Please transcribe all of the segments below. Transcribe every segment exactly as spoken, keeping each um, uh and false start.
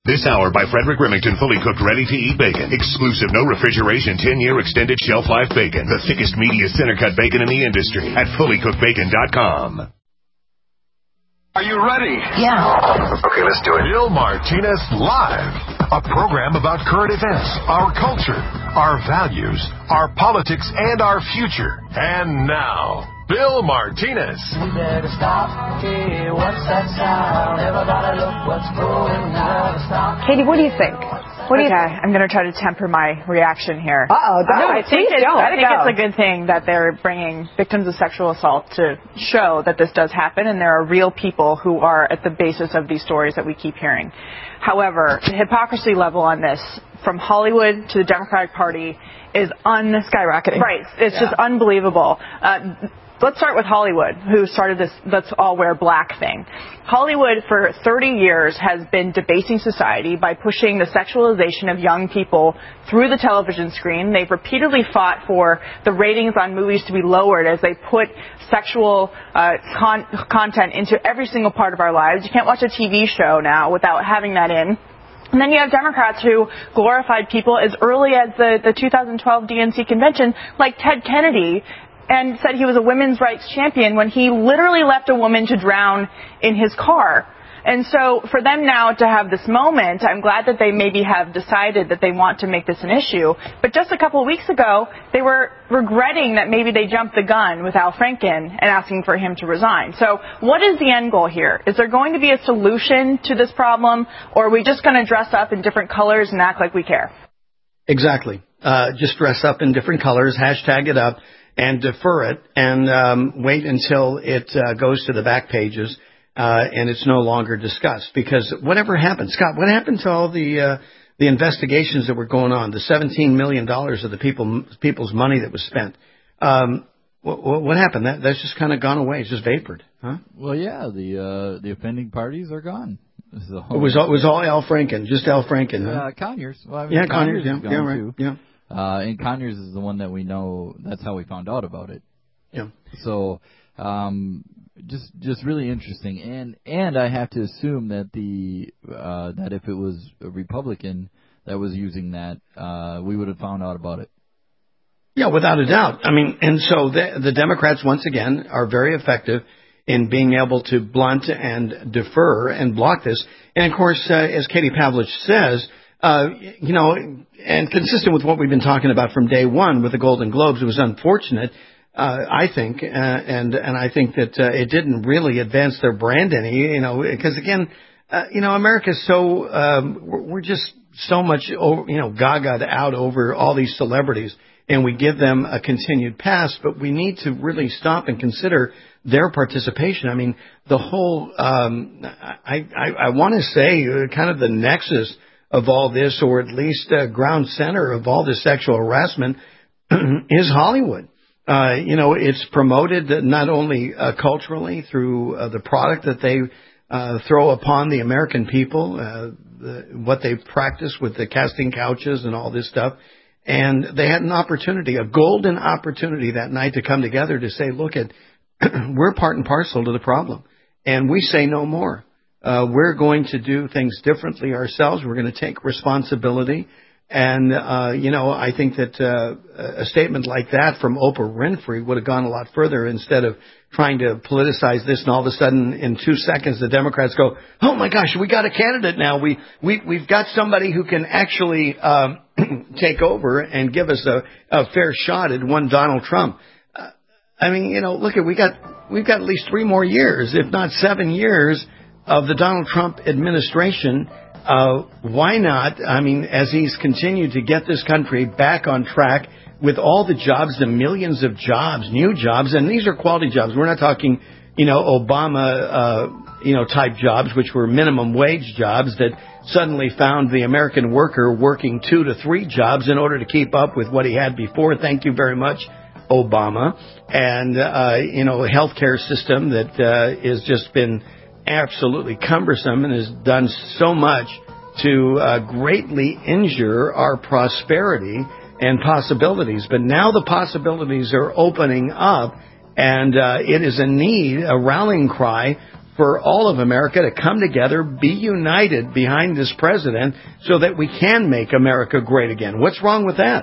This hour by Frederick Remington, fully cooked, ready-to-eat bacon. Exclusive, no refrigeration, ten-year extended shelf life bacon. The thickest, meatiest center-cut bacon in the industry at fully cooked bacon dot com. Are you ready? Yeah. Okay, let's do it. Bill Martinez Live. A program about current events, our culture, our values, our politics, and our future. And now, Bill Martinez. We better stop. Hey, what's that sound? Everybody look what's going on. Stop. Katie, what do you think? What do okay, you th- I'm going to try to temper my reaction here. Uh-oh. No, I think, it's, I think go. it's a good thing that they're bringing victims of sexual assault to show that this does happen, and there are real people who are at the basis of these stories that we keep hearing. However, the hypocrisy level on this, from Hollywood to the Democratic Party, is un- skyrocketing. Right. It's yeah. just unbelievable. Uh, Let's start with Hollywood, who started this let's all wear black thing. Hollywood for thirty years has been debasing society by pushing the sexualization of young people through the television screen. They've repeatedly fought for the ratings on movies to be lowered as they put sexual uh, con- content into every single part of our lives. You can't watch a T V show now without having that in. And then you have Democrats who glorified people as early as the, the two thousand twelve D N C convention, like Ted Kennedy, and said he was a women's rights champion when he literally left a woman to drown in his car. And so for them now to have this moment, I'm glad that they maybe have decided that they want to make this an issue. But just a couple of weeks ago, they were regretting that maybe they jumped the gun with Al Franken and asking for him to resign. So what is the end goal here? Is there going to be a solution to this problem, or are we just going to dress up in different colors and act like we care? Exactly. Uh, just dress up in different colors, hashtag it up, and defer it, and um, wait until it uh, goes to the back pages uh, and it's no longer discussed. Because whatever happened, Scott, what happened to all the uh, the investigations that were going on, the seventeen million dollars of the people people's money that was spent? Um, what, what happened? That that's just kind of gone away. It's just vapored, huh? Well, yeah, the uh, the offending parties are gone. So, it was all, it was all Al Franken, just Al Franken, huh? Uh, Conyers. Well, I mean, yeah, Conyers, Conyers, yeah, yeah, right, too. yeah. Uh, and Conyers is the one that we know. That's how we found out about it. Yeah. So, um, just just really interesting. And and I have to assume that the uh, that if it was a Republican that was using that, uh, we would have found out about it. Yeah, without a doubt. I mean, and so the, the Democrats once again are very effective in being able to blunt and defer and block this. And of course, uh, as Katie Pavlich says, uh, you know. And consistent with what we've been talking about from day one with the Golden Globes, it was unfortunate, uh, I think, uh, and and I think that uh, it didn't really advance their brand any, you know, because again, uh, you know, America's so um, we're, we're just so much, over, you know, gaga'd out over all these celebrities, and we give them a continued pass, but we need to really stop and consider their participation. I mean, the whole, um, I I, I want to say, uh, kind of the nexus of all this, or at least uh, ground center of all this sexual harassment, is Hollywood. Uh, you know, it's promoted not only uh, culturally through uh, the product that they uh, throw upon the American people, uh, the, what they practice with the casting couches and all this stuff. And they had an opportunity, a golden opportunity that night to come together to say, look, at we're part and parcel to the problem. And we say no more. Uh, we're going to do things differently ourselves. We're going to take responsibility. And, uh, you know, I think that uh, a statement like that from Oprah Winfrey would have gone a lot further instead of trying to politicize this. And all of a sudden, in two seconds, the Democrats go, oh, my gosh, we got a candidate now. We, we, we've got somebody who can actually um, take over and give us a, a fair shot at one Donald Trump. Uh, I mean, you know, look, at we got we've got at least three more years, if not seven years, of the Donald Trump administration. Uh, why not? I mean, as he's continued to get this country back on track with all the jobs, the millions of jobs, new jobs, and these are quality jobs. We're not talking, you know, Obama, uh, you know, type jobs, which were minimum wage jobs that suddenly found the American worker working two to three jobs in order to keep up with what he had before. Thank you very much, Obama. And, uh, you know, a healthcare system that uh, has just been absolutely cumbersome and has done so much to uh, greatly injure our prosperity and possibilities. But now the possibilities are opening up, and uh, it is a need, a rallying cry for all of America to come together, be united behind this president so that we can make America great again. What's wrong with that?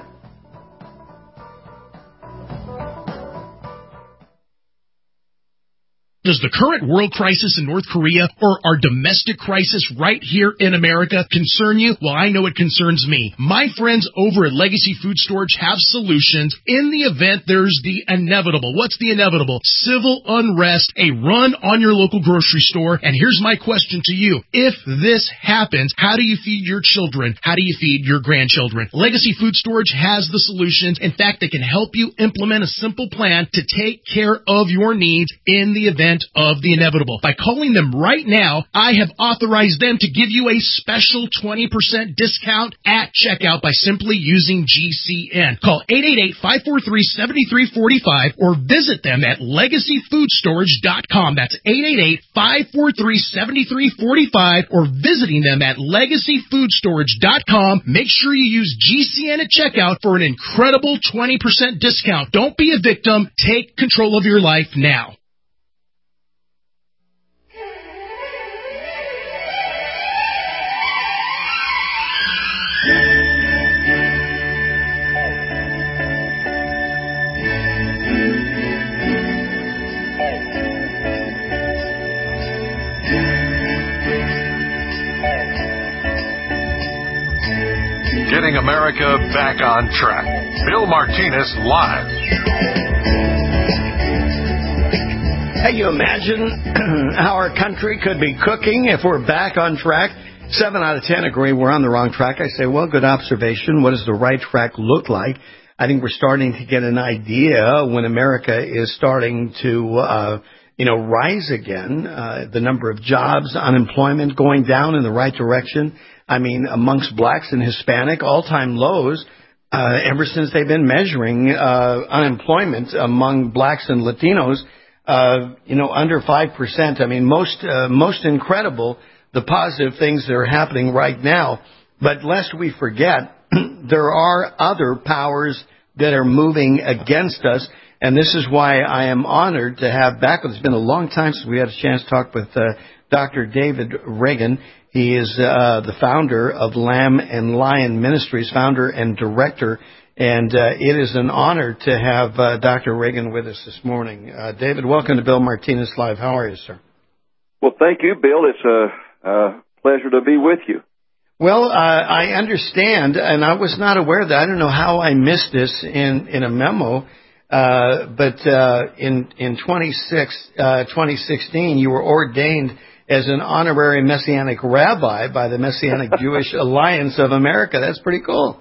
Does the current world crisis in North Korea or our domestic crisis right here in America concern you? Well, I know it concerns me. My friends over at Legacy Food Storage have solutions in the event there's the inevitable. What's the inevitable? Civil unrest, a run on your local grocery store. And here's my question to you. If this happens, how do you feed your children? How do you feed your grandchildren? Legacy Food Storage has the solutions. In fact, they can help you implement a simple plan to take care of your needs in the event of the inevitable. By calling them right now, I have authorized them to give you a special twenty percent discount at checkout by simply using G C N. Call eight eight eight, five four three, seven three four five or visit them at legacy food storage dot com. That's eight eight eight, five four three, seven three four five or visiting them at legacy food storage dot com. Make sure you use G C N at checkout for an incredible twenty percent discount. Don't be a victim. Take control of your life now. Getting America back on track. Bill Martinez live. Hey, you imagine how our country could be cooking if we're back on track? Seven out of ten agree we're on the wrong track. I say, well, good observation. What does the right track look like? I think we're starting to get an idea when America is starting to, uh, you know, rise again. Uh, the number of jobs, unemployment going down in the right direction. I mean, amongst blacks and Hispanic, all-time lows uh, ever since they've been measuring uh, unemployment among blacks and Latinos, uh, you know, under five percent. I mean, most uh, most incredible, the positive things that are happening right now. But lest we forget, there are other powers that are moving against us. And this is why I am honored to have back with us. It's been a long time since we had a chance to talk with uh, Doctor David Reagan. He is uh, the founder of Lamb and Lion Ministries, founder and director, and uh, it is an honor to have uh, Doctor Reagan with us this morning. Uh, David, welcome to Bill Martinez Live. How are you, sir? Well, thank you, Bill. It's a, a pleasure to be with you. Well, uh, I understand, and I was not aware of that. I don't know how I missed this in, in a memo, uh, but uh, in, in twenty sixteen, you were ordained as an honorary Messianic rabbi by the Messianic Jewish Alliance of America. That's pretty cool.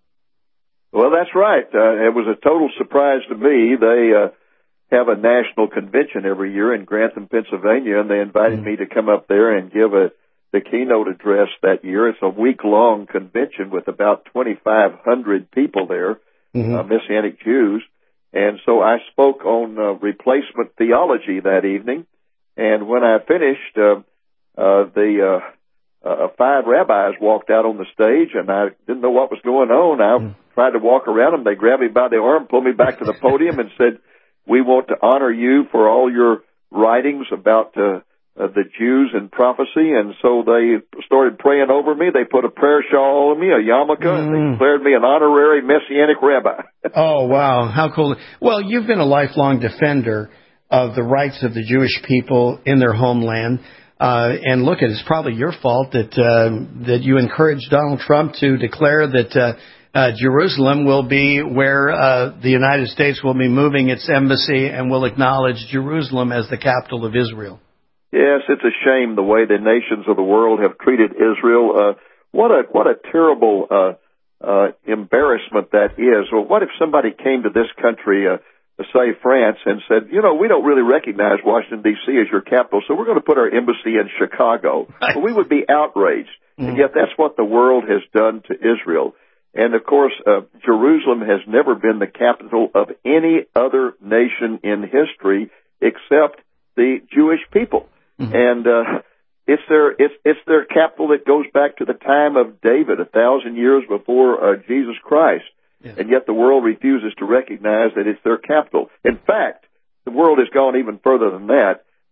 Well, that's right. Uh, it was a total surprise to me. They uh, have a national convention every year in Grantham, Pennsylvania, and they invited mm-hmm. me to come up there and give a the keynote address that year. It's a week-long convention with about twenty-five hundred people there, mm-hmm. uh, Messianic Jews. And so I spoke on uh, replacement theology that evening. And when I finished, uh, uh, the uh, uh, five rabbis walked out on the stage, and I didn't know what was going on. I mm. tried to walk around them. They grabbed me by the arm, pulled me back to the podium, and said, "We want to honor you for all your writings about uh, uh, the Jews and prophecy." And so they started praying over me. They put a prayer shawl on me, a yarmulke, mm. and they declared me an honorary Messianic rabbi. Oh, wow. How cool. Well, you've been a lifelong defender of the rights of the Jewish people in their homeland. Uh, and look, it's probably your fault that uh, that you encouraged Donald Trump to declare that uh, uh, Jerusalem will be where uh, the United States will be moving its embassy and will acknowledge Jerusalem as the capital of Israel. Yes, it's a shame the way the nations of the world have treated Israel. Uh, what a what a terrible uh, uh, embarrassment that is. Well, what if somebody came to this country, uh, say France, and said, you know, we don't really recognize Washington, D C as your capital, so we're going to put our embassy in Chicago. Right. Well, we would be outraged. Mm. And yet that's what the world has done to Israel. And, of course, uh, Jerusalem has never been the capital of any other nation in history except the Jewish people. Mm-hmm. And uh, it's their it's it's their capital that goes back to the time of David, a thousand years before uh, Jesus Christ. Yeah. And yet the world refuses to recognize that it's their capital. In fact, the world has gone even further than that.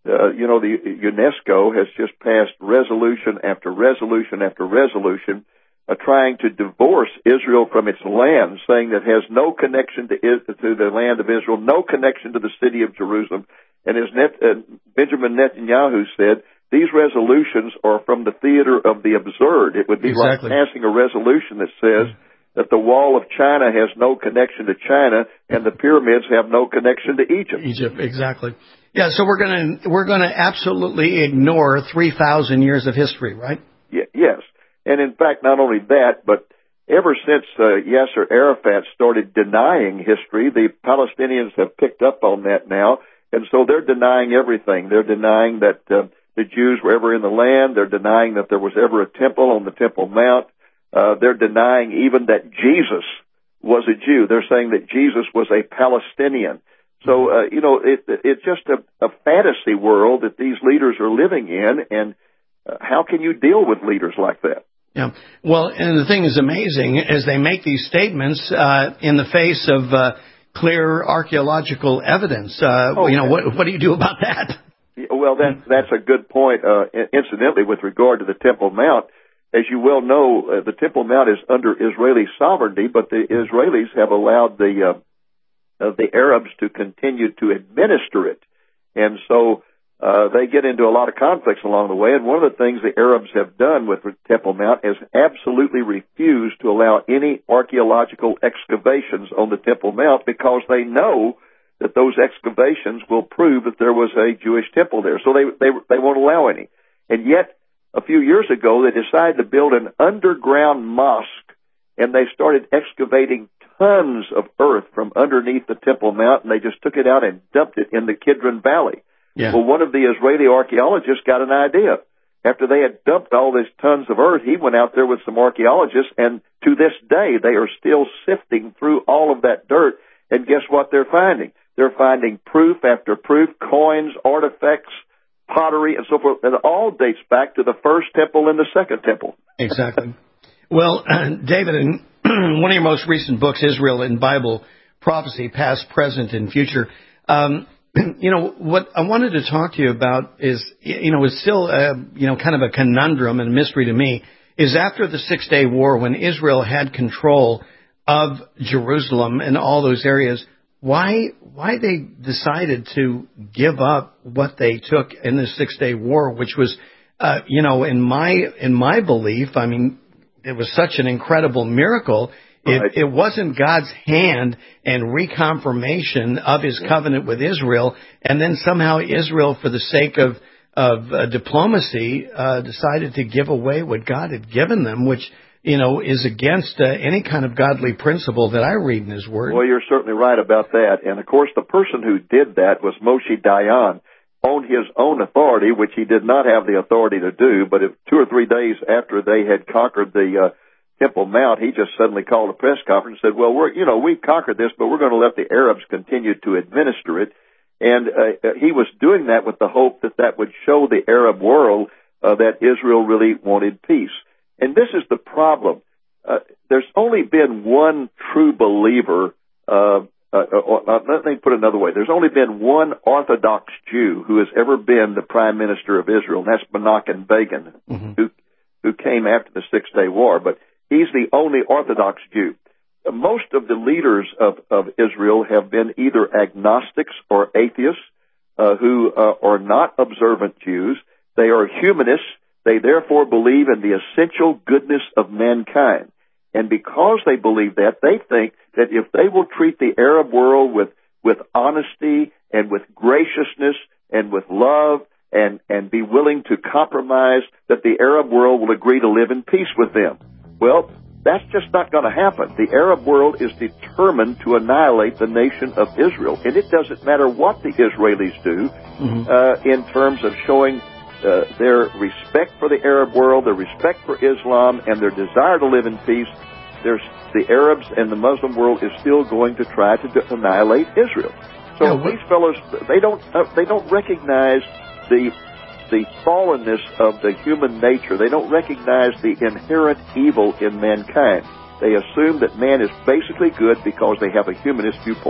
uh, you know, the UNESCO has just passed resolution after resolution after resolution uh, trying to divorce Israel from its land, saying that it has no connection to, is- to the land of Israel, no connection to the city of Jerusalem. And as Net, uh, Benjamin Netanyahu said, these resolutions are from the theater of the absurd. It would be Exactly. like passing a resolution that says that the wall of China has no connection to China and the pyramids have no connection to Egypt. Egypt, exactly. Yeah, so we're going to we're going to absolutely ignore three thousand years of history, right? Y- yes. And in fact, not only that, but ever since uh, Yasser Arafat started denying history, the Palestinians have picked up on that now, and so they're denying everything. They're denying that uh, the Jews were ever in the land. They're denying that there was ever a temple on the Temple Mount. Uh, they're denying even that Jesus was a Jew. They're saying that Jesus was a Palestinian. So, uh, you know, it, it's just a, a fantasy world that these leaders are living in, and uh, how can you deal with leaders like that? Yeah. Well, and the thing is amazing is they make these statements uh, in the face of uh, clear archaeological evidence. Uh, Oh, you know, okay. what, what do you do about that? Well, that, that's a good point. Uh, incidentally, with regard to the Temple Mount, as you well know, uh, the Temple Mount is under Israeli sovereignty, but the Israelis have allowed the uh, uh, the Arabs to continue to administer it, and so uh, they get into a lot of conflicts along the way. And one of the things the Arabs have done with the Temple Mount is absolutely refused to allow any archaeological excavations on the Temple Mount because they know that those excavations will prove that there was a Jewish temple there. So they they they won't allow any. And yet, a few years ago, they decided to build an underground mosque, and they started excavating tons of earth from underneath the Temple Mount, and they just took it out and dumped it in the Kidron Valley. Yeah. Well, one of the Israeli archaeologists got an idea. After they had dumped all these tons of earth, he went out there with some archaeologists, and to this day, they are still sifting through all of that dirt, and guess what they're finding? They're finding proof after proof, coins, artifacts, pottery, and so forth. And it all dates back to the first temple and the second temple. Exactly. Well, uh, David, in one of your most recent books, Israel in Bible Prophecy, Past, Present, and Future, um, you know, what I wanted to talk to you about is, you know, is still, uh, you know, kind of a conundrum and a mystery to me, is after the Six-Day War, when Israel had control of Jerusalem and all those areas, why why they decided to give up what they took in the Six-Day War, which was, uh, you know, in my in my belief, I mean, it was such an incredible miracle. It, Right. it wasn't God's hand and reconfirmation of His covenant with Israel, and then somehow Israel, for the sake of of uh, diplomacy, uh, decided to give away what God had given them, which, you know, is against uh, any kind of godly principle that I read in His Word. Well, you're certainly right about that. And, of course, the person who did that was Moshe Dayan on his own authority, which he did not have the authority to do. But if two or three days after they had conquered the uh, Temple Mount, he just suddenly called a press conference and said, well, we're, you know, we've conquered this, but we're going to let the Arabs continue to administer it. And uh, he was doing that with the hope that that would show the Arab world uh, that Israel really wanted peace. And this is the problem. Uh, there's only been one true believer, uh, uh, or, uh, let me put it another way. There's only been one Orthodox Jew who has ever been the Prime Minister of Israel, and that's Menachem Begin, mm-hmm. who, who came after the Six-Day War. But he's the only Orthodox Jew. Most of the leaders of, of Israel have been either agnostics or atheists uh, who uh, are not observant Jews. They are humanists. They therefore believe in the essential goodness of mankind. And because they believe that, they think that if they will treat the Arab world with, with honesty and with graciousness and with love and, and be willing to compromise, that the Arab world will agree to live in peace with them. Well, that's just not going to happen. The Arab world is determined to annihilate the nation of Israel. And it doesn't matter what the Israelis do mm-hmm. uh, in terms of showing uh, their respect for the Arab world, their respect for Islam, and their desire to live in peace. There's, the Arabs and the Muslim world is still going to try to de- annihilate Israel. So yeah, these fellows, they don't uh, they don't recognize the the fallenness of the human nature. They don't recognize the inherent evil in mankind. They assume that man is basically good because they have a humanist viewpoint.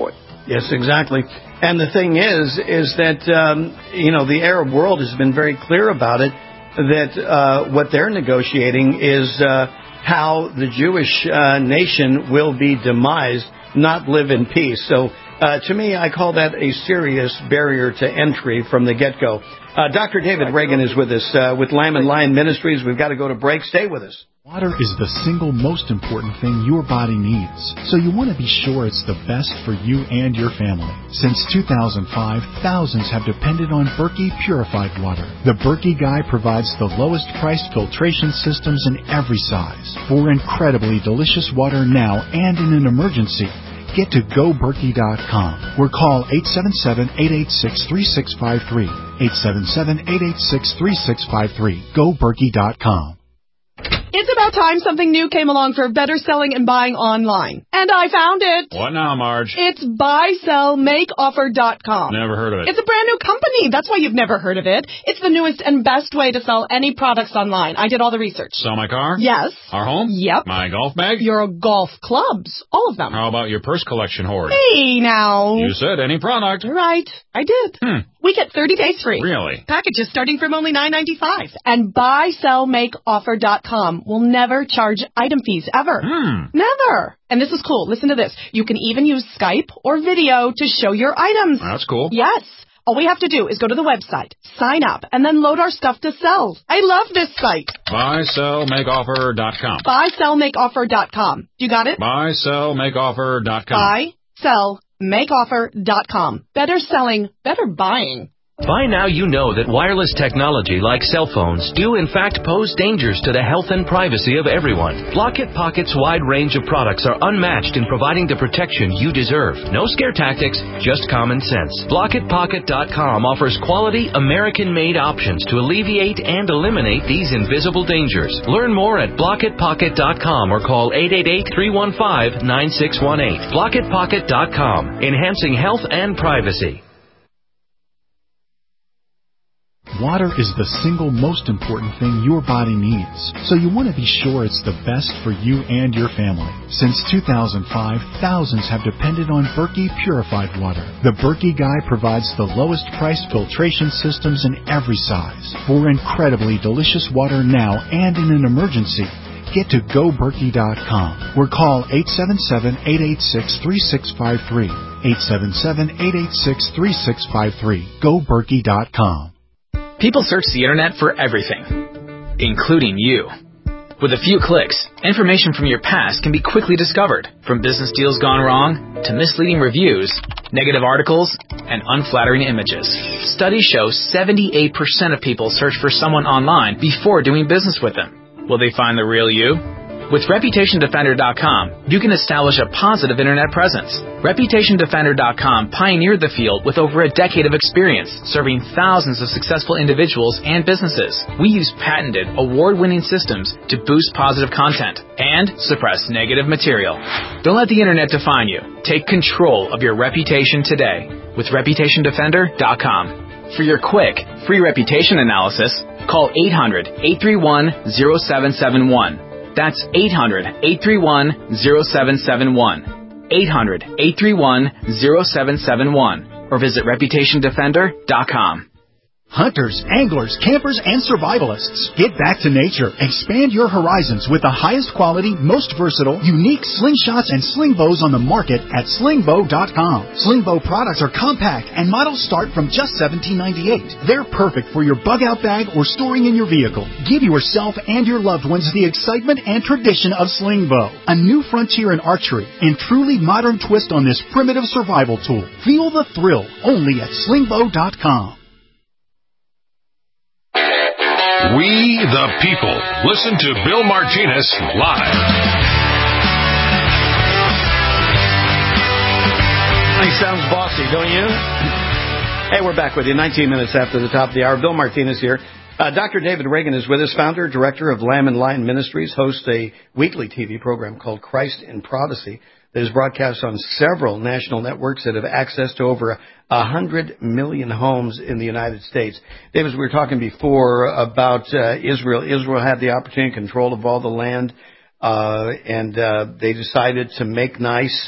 Yes, exactly. And the thing is, is that, um, you know, the Arab world has been very clear about it, that uh, what they're negotiating is uh, how the Jewish uh, nation will be demised, not live in peace. So uh, to me, I call that a serious barrier to entry from the get-go. Uh, Doctor David Reagan is with us uh, with Lamb and Lion Ministries. We've got to go to break. Stay with us. Water is the single most important thing your body needs, so you want to be sure it's the best for you and your family. Since two thousand five, thousands have depended on Berkey purified water. The Berkey Guy provides the lowest priced filtration systems in every size for incredibly delicious water now and in an emergency. Get to go berkey dot com or call eight seven seven, eight eight six, three six five three, eight seven seven, eight eight six, three six five three. go berkey dot com. It's about time something new came along for better selling and buying online. And I found it. What now, Marge? It's buy sell make offer dot com. Never heard of it. It's a brand new company. That's why you've never heard of it. It's the newest and best way to sell any products online. I did all the research. Sell my car? Yes. Our home? Yep. My golf bag? Your golf clubs. All of them. How about your purse collection hoard? Hey, now. You said any product. Right. I did. Hmm. We get thirty days free. Really? Packages starting from only nine ninety-five. And buy sell make offer dot com will never charge item fees ever. Hmm. Never. And this is cool. Listen to this. You can even use Skype or video to show your items. That's cool. Yes. All we have to do is go to the website, sign up, and then load our stuff to sell. I love this site. buy sell make offer dot com. buy sell make offer dot com. You got it? buy sell make offer dot com. buy sell make offer dot com. Better selling, better buying. By now you know that wireless technology like cell phones do in fact pose dangers to the health and privacy of everyone. Blockit Pocket's wide range of products are unmatched in providing the protection you deserve. No scare tactics, just common sense. blockit pocket dot com offers quality American-made options to alleviate and eliminate these invisible dangers. Learn more at blockit pocket dot com or call eight eight eight, three one five, nine six one eight. blockit pocket dot com, enhancing health and privacy. Water is the single most important thing your body needs, so you want to be sure it's the best for you and your family. Since two thousand five, thousands have depended on Berkey purified water. The Berkey Guy provides the lowest price filtration systems in every size for incredibly delicious water now and in an emergency. Get to go berkey dot com or call eight seven seven, eight eight six, three six five three, eight seven seven, eight eight six, three six five three. go berkey dot com. People search the internet for everything, including you. With a few clicks, information from your past can be quickly discovered, from business deals gone wrong to misleading reviews, negative articles, and unflattering images. Studies show seventy-eight percent of people search for someone online before doing business with them. Will they find the real you? With reputation defender dot com, you can establish a positive internet presence. reputation defender dot com pioneered the field with over a decade of experience, serving thousands of successful individuals and businesses. We use patented, award-winning systems to boost positive content and suppress negative material. Don't let the internet define you. Take control of your reputation today with reputation defender dot com. For your quick, free reputation analysis, call eight hundred, eight three one, zero seven seven one. That's eight hundred, eight three one, zero seven seven one. eight hundred, eight three one, zero seven seven one. Or visit reputation defender dot com. Hunters, anglers, campers, and survivalists. Get back to nature. Expand your horizons with the highest quality, most versatile, unique slingshots and sling bows on the market at sling bow dot com. Sling bow products are compact and models start from just seventeen ninety-eight. They're perfect for your bug-out bag or storing in your vehicle. Give yourself and your loved ones the excitement and tradition of sling bow. A new frontier in archery and truly modern twist on this primitive survival tool. Feel the thrill only at sling bow dot com. We the people. Listen to Bill Martinez live. He sounds bossy, don't you? Hey, we're back with you nineteen minutes after the top of the hour. Bill Martinez here. Uh, Doctor David Reagan is with us, founder, director of Lamb and Lion Ministries, hosts a weekly T V program called Christ in Prophecy that is broadcast on several national networks that have access to over one hundred million homes in the United States. David, we were talking before about uh, Israel. Israel had the opportunity and control of all the land, uh, and uh, they decided to make nice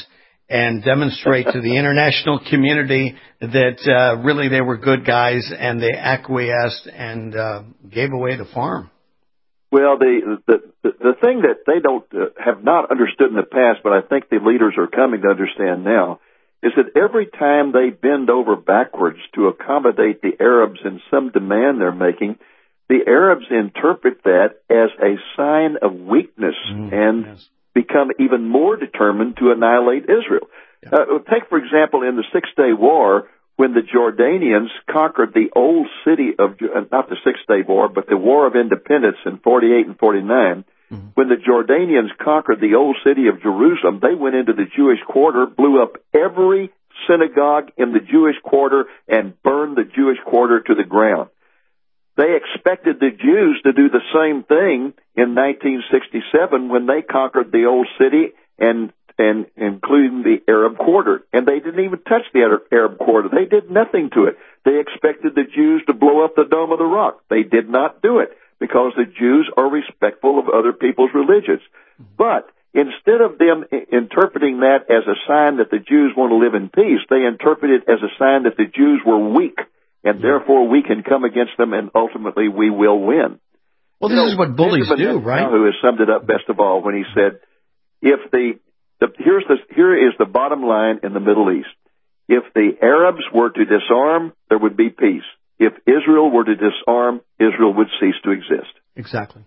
and demonstrate to the international community that uh, really they were good guys and they acquiesced and uh, gave away the farm. Well, the, the the the thing that they don't uh, have not understood in the past, but I think the leaders are coming to understand now, is that every time they bend over backwards to accommodate the Arabs in some demand they're making, the Arabs interpret that as a sign of weakness mm, and yes. become even more determined to annihilate Israel. Yeah. Uh, take, for example, in the Six-Day War, when the Jordanians conquered the old city of, not the Six-Day War, but the War of Independence in forty-eight and forty-nine, mm-hmm. when the Jordanians conquered the old city of Jerusalem, they went into the Jewish quarter, blew up every synagogue in the Jewish quarter, and burned the Jewish quarter to the ground. They expected the Jews to do the same thing in nineteen sixty-seven when they conquered the old city and and including the Arab quarter. And they didn't even touch the Arab quarter. They did nothing to it. They expected the Jews to blow up the Dome of the Rock. They did not do it because the Jews are respectful of other people's religions. But instead of them interpreting that as a sign that the Jews want to live in peace, they interpret it as a sign that the Jews were weak, and therefore we can come against them and ultimately we will win. Well, this you know, is what bullies do, right? Who has summed it up best of all when he said, if the The, here's the, here is the bottom line in the Middle East. If the Arabs were to disarm, there would be peace. If Israel were to disarm, Israel would cease to exist. Exactly.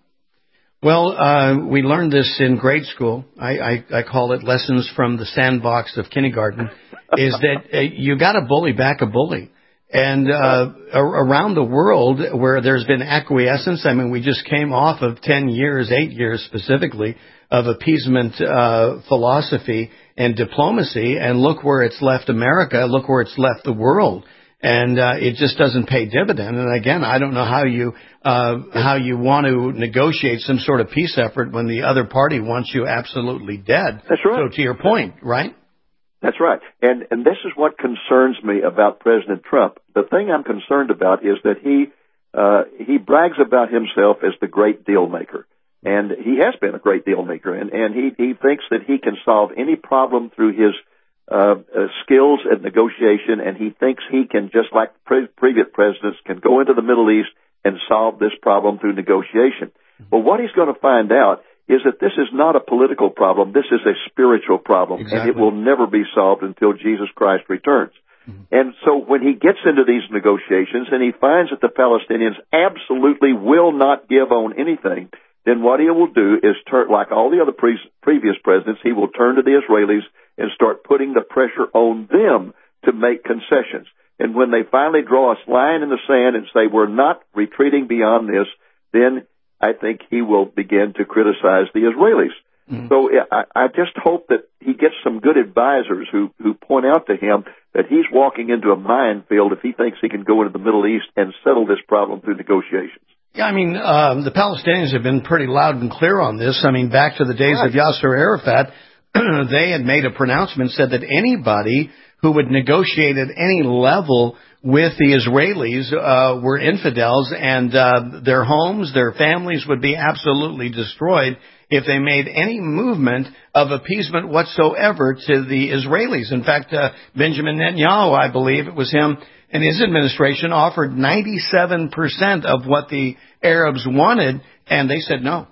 Well, uh, we learned this in grade school. I, I, I call it lessons from the sandbox of kindergarten, is that uh, you got to bully back a bully. And uh, around the world where there's been acquiescence, I mean, we just came off of ten years, eight years specifically, of appeasement uh, philosophy and diplomacy, and look where it's left America, look where it's left the world. And uh, it just doesn't pay dividend. And again, I don't know how you uh, how you want to negotiate some sort of peace effort when the other party wants you absolutely dead. That's right. So to your point, right? That's right. And and this is what concerns me about President Trump. The thing I'm concerned about is that he uh, he brags about himself as the great deal maker. And he has been a great deal maker. And, and he, he thinks that he can solve any problem through his uh, uh, skills at negotiation. And he thinks he can, just like pre- previous presidents, can go into the Middle East and solve this problem through negotiation. But what he's going to find out is that this is not a political problem. This is a spiritual problem, exactly. And it will never be solved until Jesus Christ returns. Mm-hmm. And so when he gets into these negotiations and he finds that the Palestinians absolutely will not give on anything, then what he will do is turn, like all the other pre- previous presidents, he will turn to the Israelis and start putting the pressure on them to make concessions. And when they finally draw a line in the sand and say, we're not retreating beyond this, then I think he will begin to criticize the Israelis. Mm-hmm. So I, I just hope that he gets some good advisors who, who point out to him that he's walking into a minefield if he thinks he can go into the Middle East and settle this problem through negotiations. Yeah, I mean, um, the Palestinians have been pretty loud and clear on this. I mean, back to the days right. of Yasser Arafat, they had made a pronouncement, said that anybody who would negotiate at any level with the Israelis uh, were infidels, and uh, their homes, their families would be absolutely destroyed if they made any movement of appeasement whatsoever to the Israelis. In fact, uh, Benjamin Netanyahu, I believe it was him, and his administration offered ninety-seven percent of what the Arabs wanted, and they said no.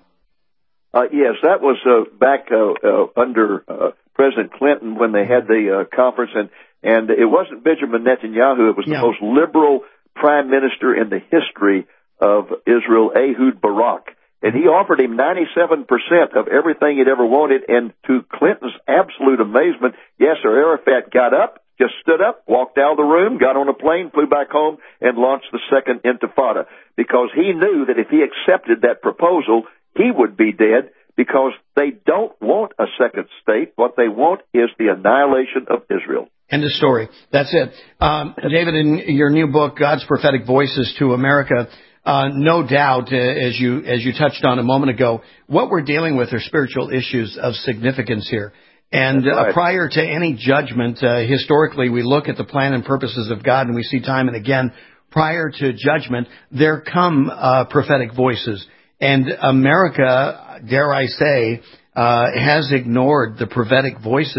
Uh, yes, that was uh, back uh, uh, under uh, President Clinton when they had the uh, conference, and, and it wasn't Benjamin Netanyahu. It was yeah. the most liberal prime minister in the history of Israel, Ehud Barak. And he offered him ninety-seven percent of everything he'd ever wanted, and to Clinton's absolute amazement, Yasser Arafat got up, just stood up, walked out of the room, got on a plane, flew back home, and launched the second intifada, because he knew that if he accepted that proposal, he would be dead, because they don't want a second state. What they want is the annihilation of Israel. End of story. That's it. Um, David, in your new book, God's Prophetic Voices to America, uh, no doubt, uh, as you as you touched on a moment ago, what we're dealing with are spiritual issues of significance here. And right. uh, prior to any judgment, uh, historically, we look at the plan and purposes of God, and we see time and again, prior to judgment, there come uh, prophetic voices. And America, dare I say, uh, has ignored the prophetic voices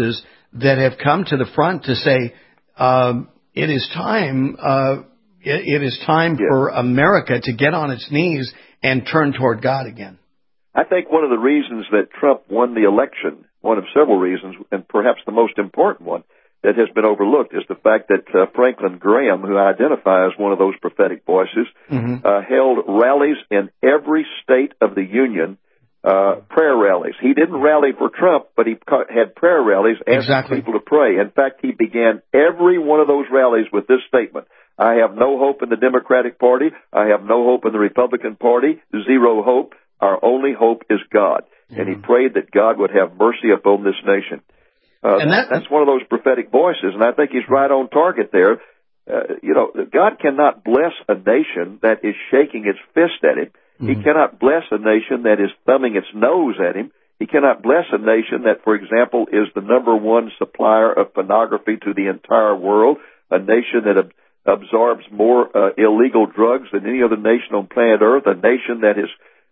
that have come to the front to say um, it is time. Uh, it, it is time yeah. for America to get on its knees and turn toward God again. I think one of the reasons that Trump won the election, one of several reasons, and perhaps the most important one that has been overlooked, is the fact that uh, Franklin Graham, who I identify as one of those prophetic voices, mm-hmm. uh, held rallies in every state of the Union, uh, prayer rallies. He didn't rally for Trump, but he had prayer rallies asking exactly. people to pray. In fact, he began every one of those rallies with this statement: I have no hope in the Democratic Party. I have no hope in the Republican Party. Zero hope. Our only hope is God. Mm-hmm. And he prayed that God would have mercy upon this nation. Uh, and that, that's one of those prophetic voices, and I think he's right on target there. Uh, you know, God cannot bless a nation that is shaking its fist at him. Mm-hmm. He cannot bless a nation that is thumbing its nose at him. He cannot bless a nation that, for example, is the number one supplier of pornography to the entire world, a nation that ab- absorbs more uh, illegal drugs than any other nation on planet Earth, a nation that has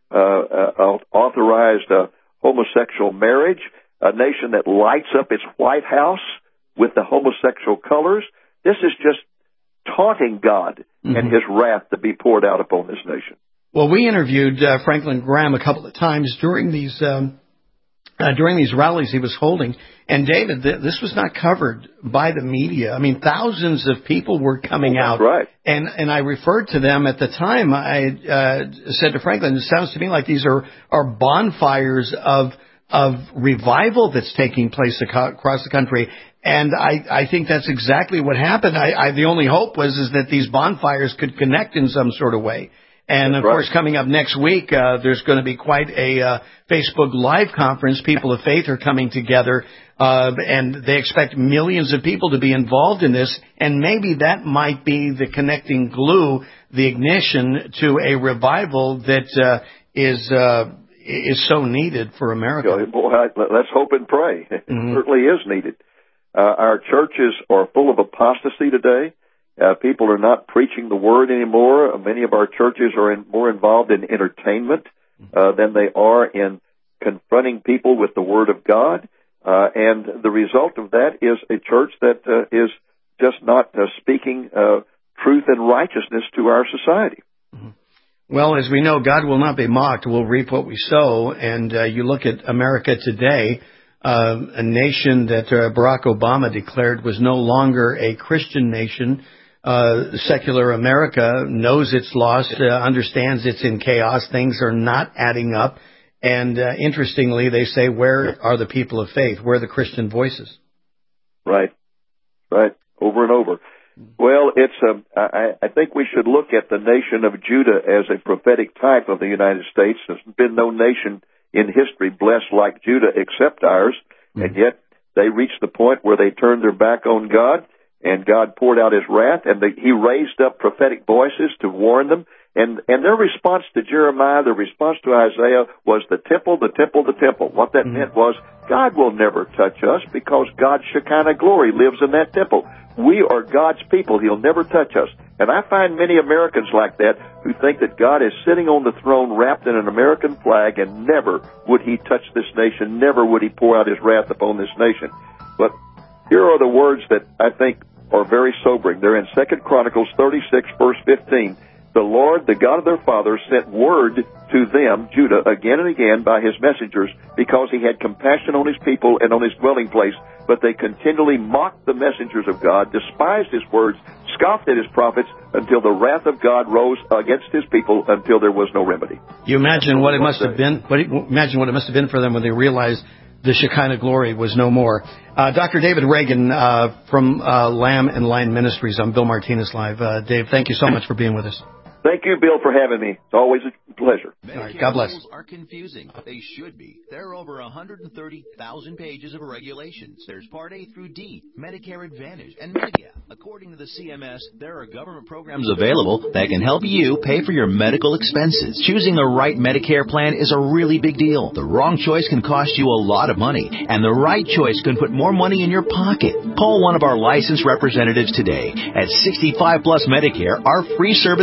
uh, uh, authorized uh, homosexual marriage, a nation that lights up its White House with the homosexual colors. This is just taunting God mm-hmm. and his wrath to be poured out upon this nation. Well, we interviewed uh, Franklin Graham a couple of times during these um, uh, during these rallies he was holding. And, David, th- this was not covered by the media. I mean, thousands of people were coming oh, out. Right. And, and I referred to them at the time. I uh, said to Franklin, it sounds to me like these are, are bonfires of of revival that's taking place across the country. And I, I think that's exactly what happened. I, I, the only hope was is that these bonfires could connect in some sort of way. And, that's of right. course, coming up next week, uh, there's going to be quite a uh, Facebook Live conference. People of faith are coming together, uh, and they expect millions of people to be involved in this. And maybe that might be the connecting glue, the ignition to a revival that uh, is uh, is so needed for America. Boy, let's hope and pray. It mm-hmm. certainly is needed. Uh, our churches are full of apostasy today. Uh, people are not preaching the word anymore. Uh, many of our churches are in, more involved in entertainment uh, than they are in confronting people with the word of God. Uh, and the result of that is a church that uh, is just not uh, speaking uh, truth and righteousness to our society. Mm-hmm. Well, as we know, God will not be mocked. We'll reap what we sow. And uh, you look at America today, uh, a nation that uh, Barack Obama declared was no longer a Christian nation. Uh, secular America knows it's lost, uh, understands it's in chaos. Things are not adding up. And uh, interestingly, they say, where are the people of faith? Where are the Christian voices? Right, right, over and over. Well, it's um, I, I think we should look at the nation of Judah as a prophetic type of the United States. There's been no nation in history blessed like Judah except ours, mm-hmm. and yet they reached the point where they turned their back on God, and God poured out his wrath, and they, he raised up prophetic voices to warn them. And, and their response to Jeremiah, their response to Isaiah was the temple, the temple, the temple. What that mm-hmm. meant was God will never touch us because God's Shekinah glory lives in that temple. We are God's people. He'll never touch us. And I find many Americans like that who think that God is sitting on the throne wrapped in an American flag, and never would he touch this nation, never would he pour out his wrath upon this nation. But here are the words that I think are very sobering. They're in Second Chronicles thirty-six, verse fifteen. The Lord, the God of their fathers, sent word to them, Judah, again and again by his messengers, because he had compassion on his people and on his dwelling place. But they continually mocked the messengers of God, despised his words, scoffed at his prophets, until the wrath of God rose against his people, until there was no remedy. You imagine what it must have been. What, imagine what it must have been for them when they realized the Shekinah glory was no more. Uh, Doctor David Reagan uh, from uh, Lamb and Lion Ministries. I'm Bill Martinez Live. Uh, Dave, thank you so much for being with us. Thank you, Bill, for having me. It's always a pleasure. All right, God bless. Rules are confusing. They should be. There are over one hundred thirty thousand pages of regulations. There's Part A through D, Medicare Advantage, and Medigap. According to the C M S, there are government programs available that can help you pay for your medical expenses. Choosing the right Medicare plan is a really big deal. The wrong choice can cost you a lot of money, and the right choice can put more money in your pocket. Call one of our licensed representatives today. At sixty-five plus Medicare, our free service can show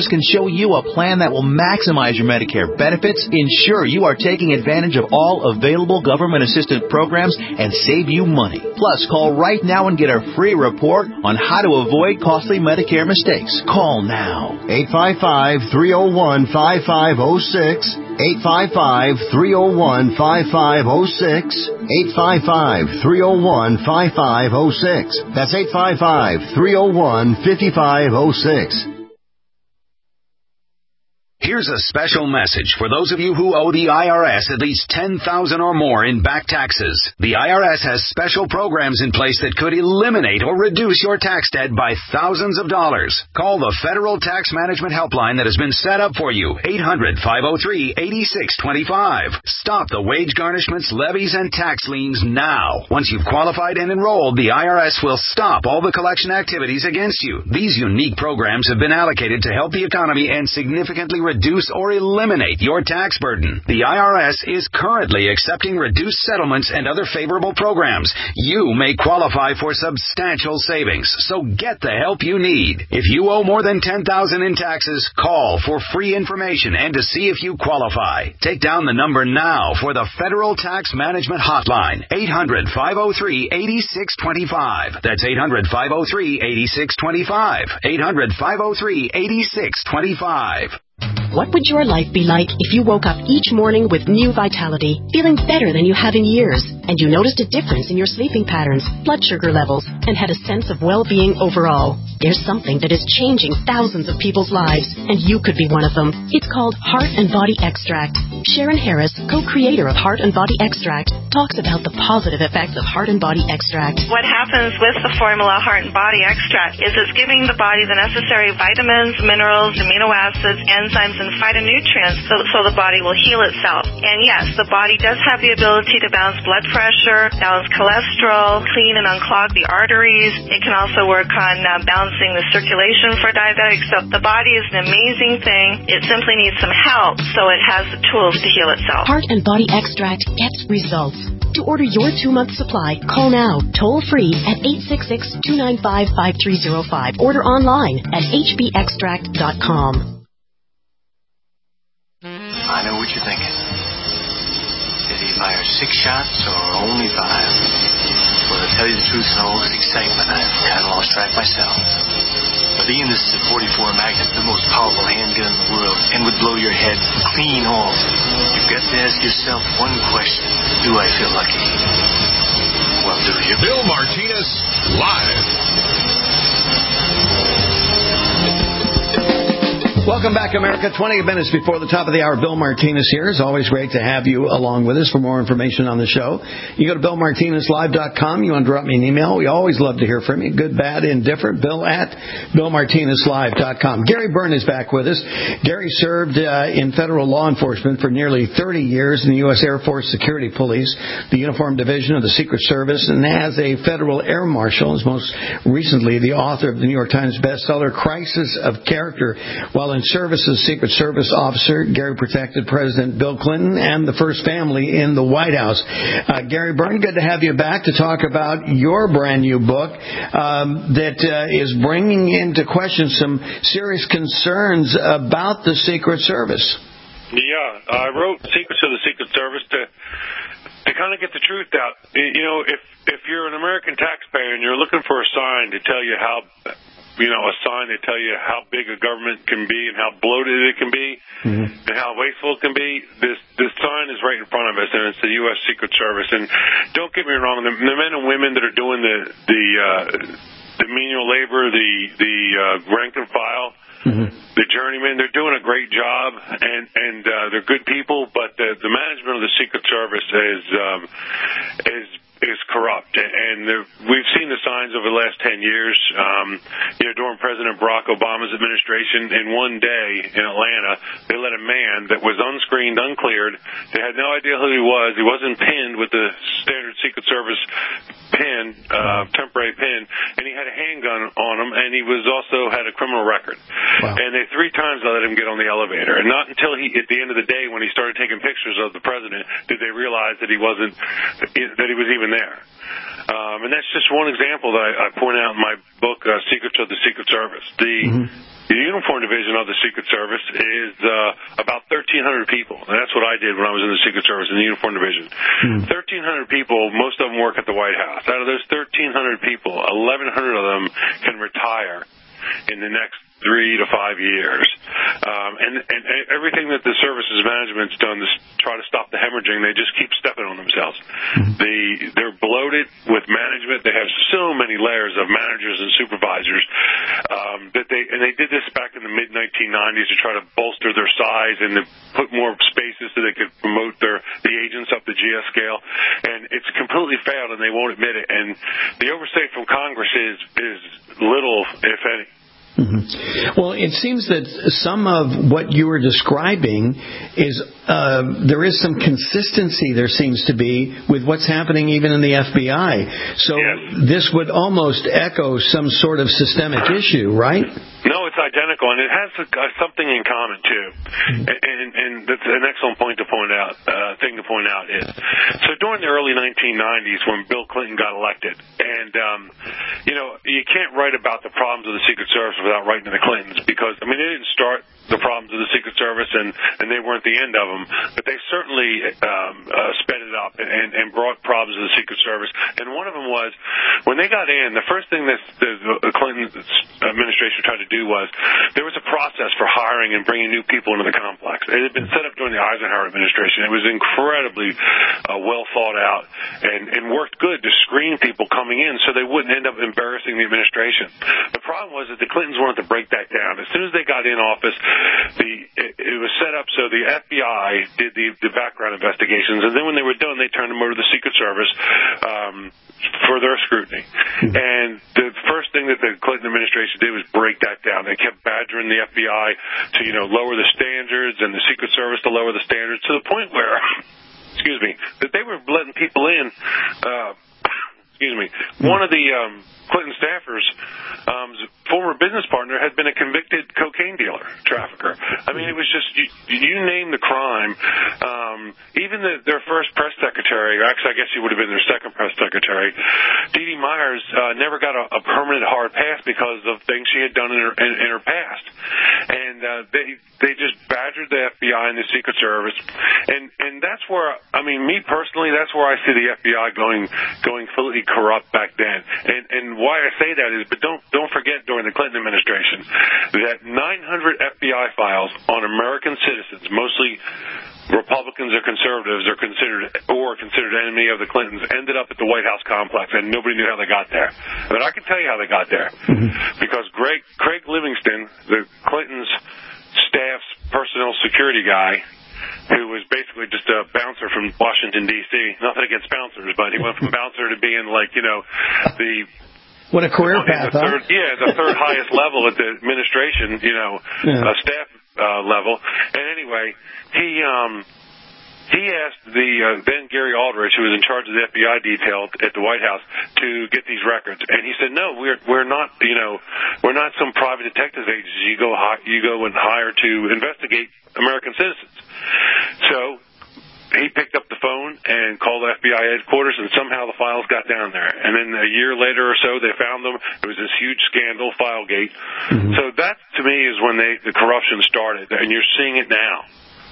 show you a plan that will maximize your Medicare benefits, ensure you are taking advantage of all available government assistance programs, and save you money. Plus, call right now and get a free report on how to avoid costly Medicare mistakes. Call now. eight five five, three oh one, five five oh six. eight five five, three oh one, five five oh six. eight five five, three oh one, five five oh six. That's eight five five, three oh one, five five oh six. Here's a special message for those of you who owe the I R S at least ten thousand dollars or more in back taxes. The I R S has special programs in place that could eliminate or reduce your tax debt by thousands of dollars. Call the Federal Tax Management Helpline that has been set up for you, eight hundred, five oh three, eight six two five. Stop the wage garnishments, levies, and tax liens now. Once you've qualified and enrolled, the I R S will stop all the collection activities against you. These unique programs have been allocated to help the economy and significantly reduce or eliminate your tax burden. The I R S is currently accepting reduced settlements and other favorable programs. You may qualify for substantial savings, so get the help you need. If you owe more than ten thousand dollars in taxes, call for free information and to see if you qualify. Take down the number now for the Federal Tax Management Hotline, eight hundred, five oh three, eight six two five. That's eight hundred, five oh three, eight six two five. eight hundred, five oh three, eight six two five. What would your life be like if you woke up each morning with new vitality, feeling better than you have in years, and you noticed a difference in your sleeping patterns, blood sugar levels, and had a sense of well-being overall? There's something that is changing thousands of people's lives, and you could be one of them. It's called Heart and Body Extract. Sharon Harris, co-creator of Heart and Body Extract, talks about the positive effects of Heart and Body Extract. What happens with the formula Heart and Body Extract is it's giving the body the necessary vitamins, minerals, amino acids, enzymes, and phytonutrients so, so the body will heal itself. And yes, the body does have the ability to balance blood pressure, balance cholesterol, clean and unclog the arteries. It can also work on uh, balancing the circulation for diabetics. So the body is an amazing thing. It simply needs some help so it has the tools to heal itself. Heart and Body Extract gets results. To order your two-month supply, call now, toll-free at eight six six, two nine five, five three zero five. Order online at h b extract dot com. I know what you're thinking. Did he fire six shots or only five? Well, to tell you the truth, in all this excitement, I've kind of lost track myself. But being this is a forty-four Magnum, the most powerful handgun in the world, and would blow your head clean off, you've got to ask yourself one question. Do I feel lucky? Well, do you? Bill Martinez, live. Welcome back, America. twenty minutes before the top of the hour. Bill Martinez here. It's always great to have you along with us. For more information on the show, you go to bill martinez live dot com. You want to drop me an email. We always love to hear from you. Good, bad, indifferent. Bill at bill martinez live dot com. Gary Byrne is back with us. Gary served uh, in federal law enforcement for nearly thirty years in the U S Air Force Security Police, the Uniform Division of the Secret Service, and as a federal air marshal, is most recently the author of the New York Times bestseller, Crisis of Character. While in service as Secret Service officer, Gary protected President Bill Clinton and the first family in the White House. Uh, Gary Byrne, good to have you back to talk about your brand new book um, that uh, is bringing into question some serious concerns about the Secret Service. Yeah, I wrote Secrets of the Secret Service to to kind of get the truth out. You know, if if you're an American taxpayer and you're looking for a sign to tell you how you know, a sign to tell you how big a government can be and how bloated it can be mm-hmm. and how wasteful it can be. This this sign is right in front of us, and it's the U S Secret Service. And don't get me wrong, the, the men and women that are doing the the uh, the menial labor, the the uh, rank and file, mm-hmm. the journeymen, they're doing a great job, and and uh, they're good people. But the, the management of the Secret Service is um, is is corrupt, and there, we've seen the signs over the last ten years. Um, you know, during President Barack Obama's administration, in one day in Atlanta, they let a man that was unscreened, uncleared. They had no idea who he was. He wasn't pinned with the standard Secret Service pin, uh, temporary pin, and he had a handgun on him, and he was also had a criminal record. Wow. And they three times let him get on the elevator, and not until he, at the end of the day, when he started taking pictures of the president, did they realize that he wasn't, that he was even there. Um, and that's just one example that I, I point out in my book, uh, Secrets of the Secret Service. The mm-hmm. The uniform division of the Secret Service is uh, about thirteen hundred people. And that's what I did when I was in the Secret Service, in the uniform division. Hmm. thirteen hundred people, most of them work at the White House. Out of those thirteen hundred people, eleven hundred of them can retire in the next three to five years. Um, and, and everything that the services management's done to try to stop the hemorrhaging, they just keep stepping on themselves. Mm-hmm. They, they're bloated with management. They have so many layers of managers and supervisors um, that they, and they did this back in the mid nineteen nineties to try to bolster their size and to put more spaces so they could promote their the agents up the G S scale. And it's completely failed, and they won't admit it. And the oversight from Congress is is little, if any. Mm-hmm. Well, it seems that some of what you were describing is uh, there is some consistency, there seems to be, with what's happening even in the F B I. So yes. This would almost echo some sort of systemic issue, right? No, it's identical, and it has uh, something in common, too. Mm-hmm. And, and, and that's an excellent point to point out, uh, thing to point out is, so during the early nineteen nineties when Bill Clinton got elected, and, um, you know, you can't write about the problems of the Secret Service without writing to the Clintons, because, I mean, they didn't start the problems of the Secret Service, and, and they weren't the end of them, but they certainly um, uh, sped it up and, and, and brought problems to the Secret Service. And one of them was, when they got in, the first thing that the, the Clinton administration tried to do was, there was a process for hiring and bringing new people into the complex. It had been set up during the Eisenhower administration. It was incredibly uh, well thought out and, and worked good to screen people coming in so they wouldn't end up embarrassing the administration. The problem was that the Clintons wanted to break that down. As soon as they got in office, the it, it was set up so the F B I did the, the background investigations, and then when they were done, they turned them over to the Secret Service um, for their scrutiny. And the first thing that the Clinton administration did was break that down. They kept badgering the F B I to, you know, lower the standards, and the Secret Service to lower the standards, to the point where, excuse me, that they were letting people in. Uh, excuse me. One of the um, Clinton staffers, um, former business partner, had been a convicted cocaine dealer, trafficker. I mean, it was just, you, you name the crime. Um, even the, their first press secretary, actually, I guess he would have been their second press secretary, Dee Dee Myers, uh, never got a, a permanent hard pass because of things she had done in her, in, in her past. And uh, they they just badgered the F B I and the Secret Service. And and that's where, I mean, me personally, that's where I see the F B I going going completely corrupt back then. And and why I say that is, but don't don't forget, during the Clinton administration, that nine hundred F B I files on American citizens, mostly Republicans or conservatives, are considered or considered enemy of the Clintons, ended up at the White House complex, and nobody knew how they got there. But I can tell you how they got there, mm-hmm. because Greg, Craig Livingston, the Clintons' staff's personnel security guy, who was basically just a bouncer from Washington, D C Nothing against bouncers, but he went from bouncer to being, like, you know, the... What a career path, the third, huh? Yeah, the third highest level at the administration, you know, yeah. uh, staff uh, level. And anyway, he um, he asked the uh, then Gary Aldrich, who was in charge of the F B I detail at the White House, to get these records. And he said, no, we're we're not, you know, we're not some private detectives agency you go hi- you go and hire to investigate American citizens. So he picked up the phone and called F B I headquarters, and somehow the files got down there. And then a year later or so, they found them. It was this huge scandal, Filegate. Mm-hmm. So that, to me, is when they, the corruption started, and you're seeing it now.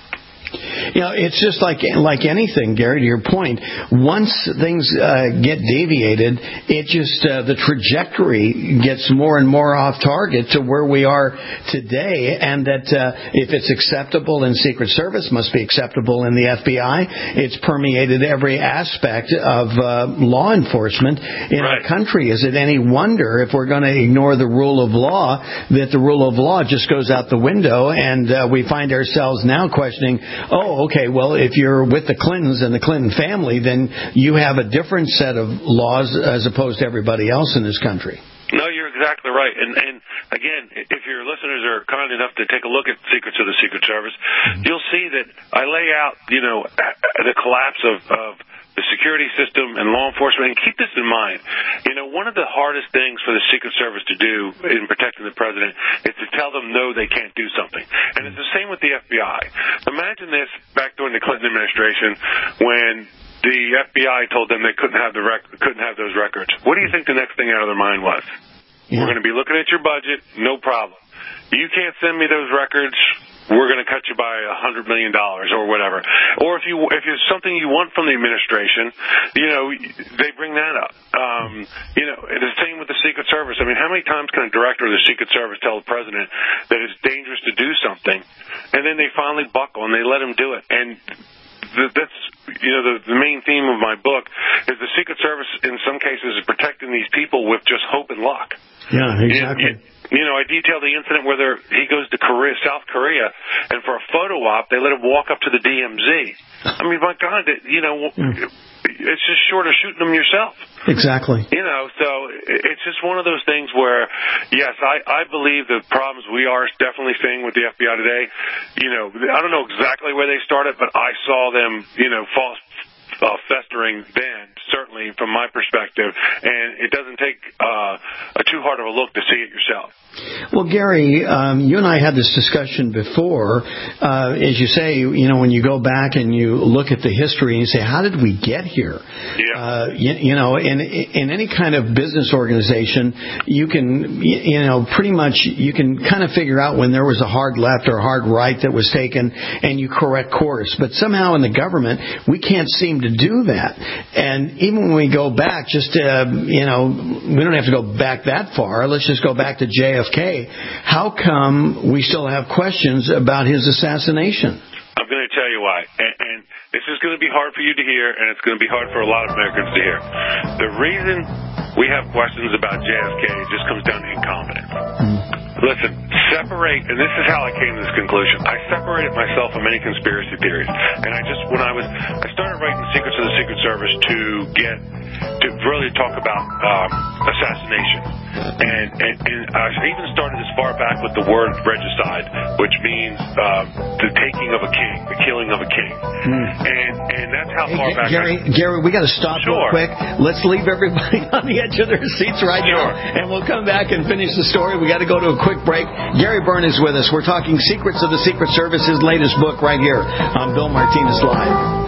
You know, it's just like like anything, Gary, to your point. Once things uh, get deviated, it just, uh, the trajectory gets more and more off target to where we are today, and that uh, if it's acceptable in Secret Service, must be acceptable in the F B I. It's permeated every aspect of uh, law enforcement in right. our country. Is it any wonder, if we're going to ignore the rule of law, that the rule of law just goes out the window, and uh, we find ourselves now questioning, oh, okay, well, if you're with the Clintons and the Clinton family, then you have a different set of laws as opposed to everybody else in this country. No, you're exactly right. And, and again, if your listeners are kind enough to take a look at Secrets of the Secret Service, mm-hmm. you'll see that I lay out, you know, the collapse of, of the security system and law enforcement. And keep this in mind. You know, one of the hardest things for the Secret Service to do in protecting the president is to tell them, no, they can't do something. And it's the same with the F B I. Imagine this back during the Clinton administration when the F B I told them they couldn't have the rec- couldn't have those records. What do you think the next thing out of their mind was? Yeah. We're going to be looking at your budget, no problem. you can't send me those records, we're going to cut you by a hundred million dollars or whatever. Or if you if it's something you want from the administration, you know, they bring that up. Um, you know, the same with the Secret Service. I mean, how many times can a director of the Secret Service tell the president that it's dangerous to do something, and then they finally buckle and they let him do it? And th- that's you know the, the main theme of my book is the Secret Service in some cases is protecting these people with just hope and luck. Yeah, exactly. You, you, you know, I detailed the incident where there, he goes to Korea, South Korea, and for a photo op, they let him walk up to the D M Z. I mean, my God, it, you know, mm. it's just short of shooting them yourself. Exactly. You know, so it's just one of those things where, yes, I, I believe the problems we are definitely seeing with the F B I today, you know, I don't know exactly where they started, but I saw them, you know, fall Uh, festering then, certainly from my perspective, and it doesn't take uh, a too hard of a look to see it yourself. Well, Gary, um, you and I had this discussion before. Uh, as you say, you know, when you go back and you look at the history and you say, how did we get here? Yeah. Uh, you, you know, in, in any kind of business organization, you can, you know, pretty much you can kind of figure out when there was a hard left or a hard right that was taken and you correct course. But somehow in the government, we can't seem to do that. And even when we go back, just, uh, you know, we don't have to go back that far. Let's just go back to J F K. How come we still have questions about his assassination? I'm going to tell you why. And, and this is going to be hard for you to hear, and it's going to be hard for a lot of Americans to hear. The reason we have questions about J F K just comes down to incompetence. Mm. Listen, separate, and this is how I came to this conclusion. I separated myself from many conspiracy theories. And I just, when I was, I started writing Secrets of the Secret Service to get, to really talk about um, assassination. And, and, and I even started as far back with the word regicide, which means uh, the taking of a king, the killing of a king. Mm. And and that's how hey, far G- back Gary, I... Gary, we got to stop sure. real quick. Let's leave everybody on the edge of their seats right sure. now, and we'll come back and finish the story. We got to go to a quick break. Gary Byrne is with us. We're talking Secrets of the Secret Service, his latest book right here on Bill Martinez Live.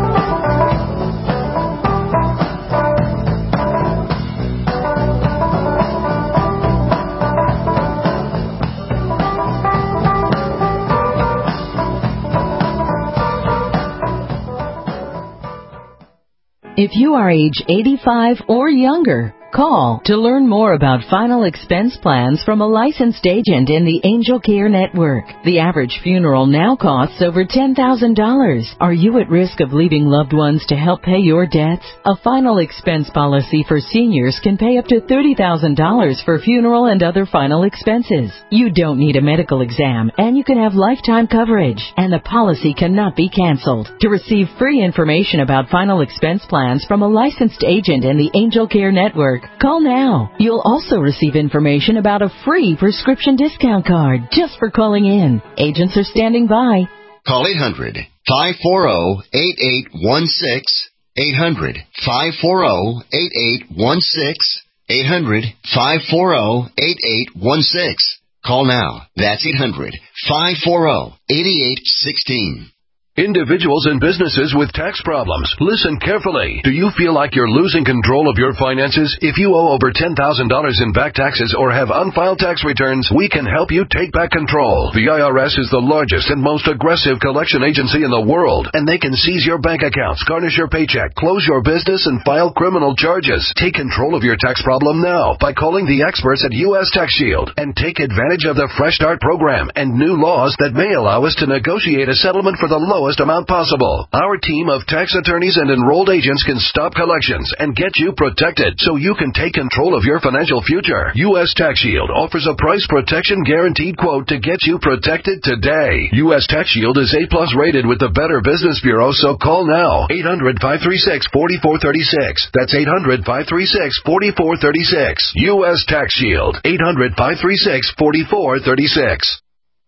If you are age eighty-five or younger, call to learn more about final expense plans from a licensed agent in the Angel Care Network. The average funeral now costs over ten thousand dollars. Are you at risk of leaving loved ones to help pay your debts? A final expense policy for seniors can pay up to thirty thousand dollars for funeral and other final expenses. You don't need a medical exam, and you can have lifetime coverage, and the policy cannot be canceled. To receive free information about final expense plans from a licensed agent in the Angel Care Network, call now. You'll also receive information about a free prescription discount card just for calling in. Agents are standing by. Call eight hundred, five four zero, eight eight one six, eight hundred, five four zero, eight eight one six, eight hundred, five four zero, eight eight one six. Call now. That's eight hundred, five four zero, eight eight one six. Individuals and businesses with tax problems, listen carefully. Do you feel like you're losing control of your finances? If you owe over ten thousand dollars in back taxes or have unfiled tax returns, we can help you take back control. The I R S is the largest and most aggressive collection agency in the world, and they can seize your bank accounts, garnish your paycheck, close your business, and file criminal charges. Take control of your tax problem now by calling the experts at U S Tax Shield and take advantage of the Fresh Start program and new laws that may allow us to negotiate a settlement for the lowest amount possible. Our team of tax attorneys and enrolled agents can stop collections and get you protected so you can take control of your financial future. U S Tax Shield offers a price protection guaranteed quote to get you protected today. U S Tax Shield is A plus rated with the Better Business Bureau, so call now. eight hundred, five three six, four four three six. That's eight hundred, five three six, four four three six. U S Tax Shield. eight hundred, five three six, four four three six.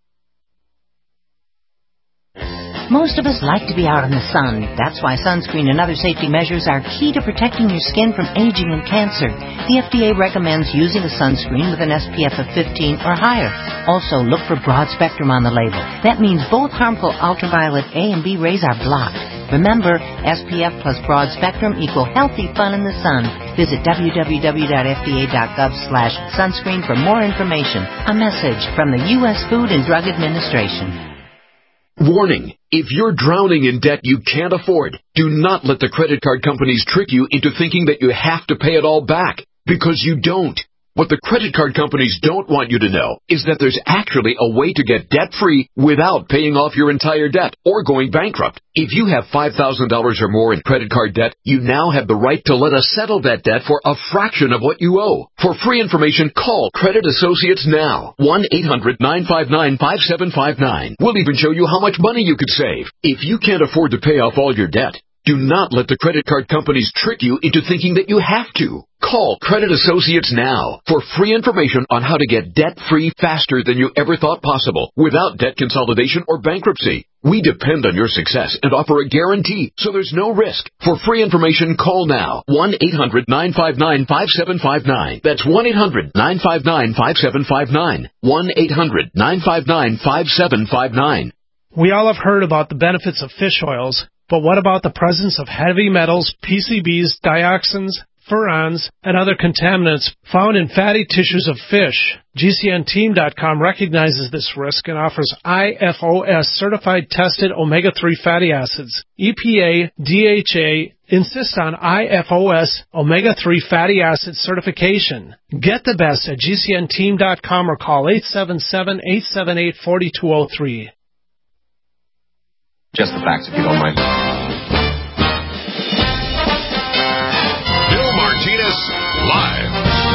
Most of us like to be out in the sun. That's why sunscreen and other safety measures are key to protecting your skin from aging and cancer. The F D A recommends using a sunscreen with an S P F of fifteen or higher. Also, look for broad spectrum on the label. That means both harmful ultraviolet A and B rays are blocked. Remember, S P F plus broad spectrum equal healthy fun in the sun. Visit w w w dot f d a dot gov slash sunscreen for more information. A message from the U S Food and Drug Administration. Warning. If you're drowning in debt you can't afford, do not let the credit card companies trick you into thinking that you have to pay it all back, because you don't. What the credit card companies don't want you to know is that there's actually a way to get debt-free without paying off your entire debt or going bankrupt. If you have five thousand dollars or more in credit card debt, you now have the right to let us settle that debt for a fraction of what you owe. For free information, call Credit Associates now. one eight hundred nine five nine five seven five nine. We'll even show you how much money you could save. If you can't afford to pay off all your debt, do not let the credit card companies trick you into thinking that you have to. Call Credit Associates now for free information on how to get debt-free faster than you ever thought possible without debt consolidation or bankruptcy. We depend on your success and offer a guarantee, so there's no risk. For free information, call now. one eight hundred nine five nine five seven five nine. That's one eight hundred nine five nine five seven five nine. one eight hundred nine five nine five seven five nine. We all have heard about the benefits of fish oils, but what about the presence of heavy metals, P C Bs, dioxins, furans, and other contaminants found in fatty tissues of fish? G C N team dot com recognizes this risk and offers I F O S-certified tested omega three fatty acids. E P A, D H A insist on I F O S omega three fatty acid certification. Get the best at G C N team dot com or call eight seven seven, eight seven eight, four two zero three. Just the facts, if you don't mind. Bill Martinez, live.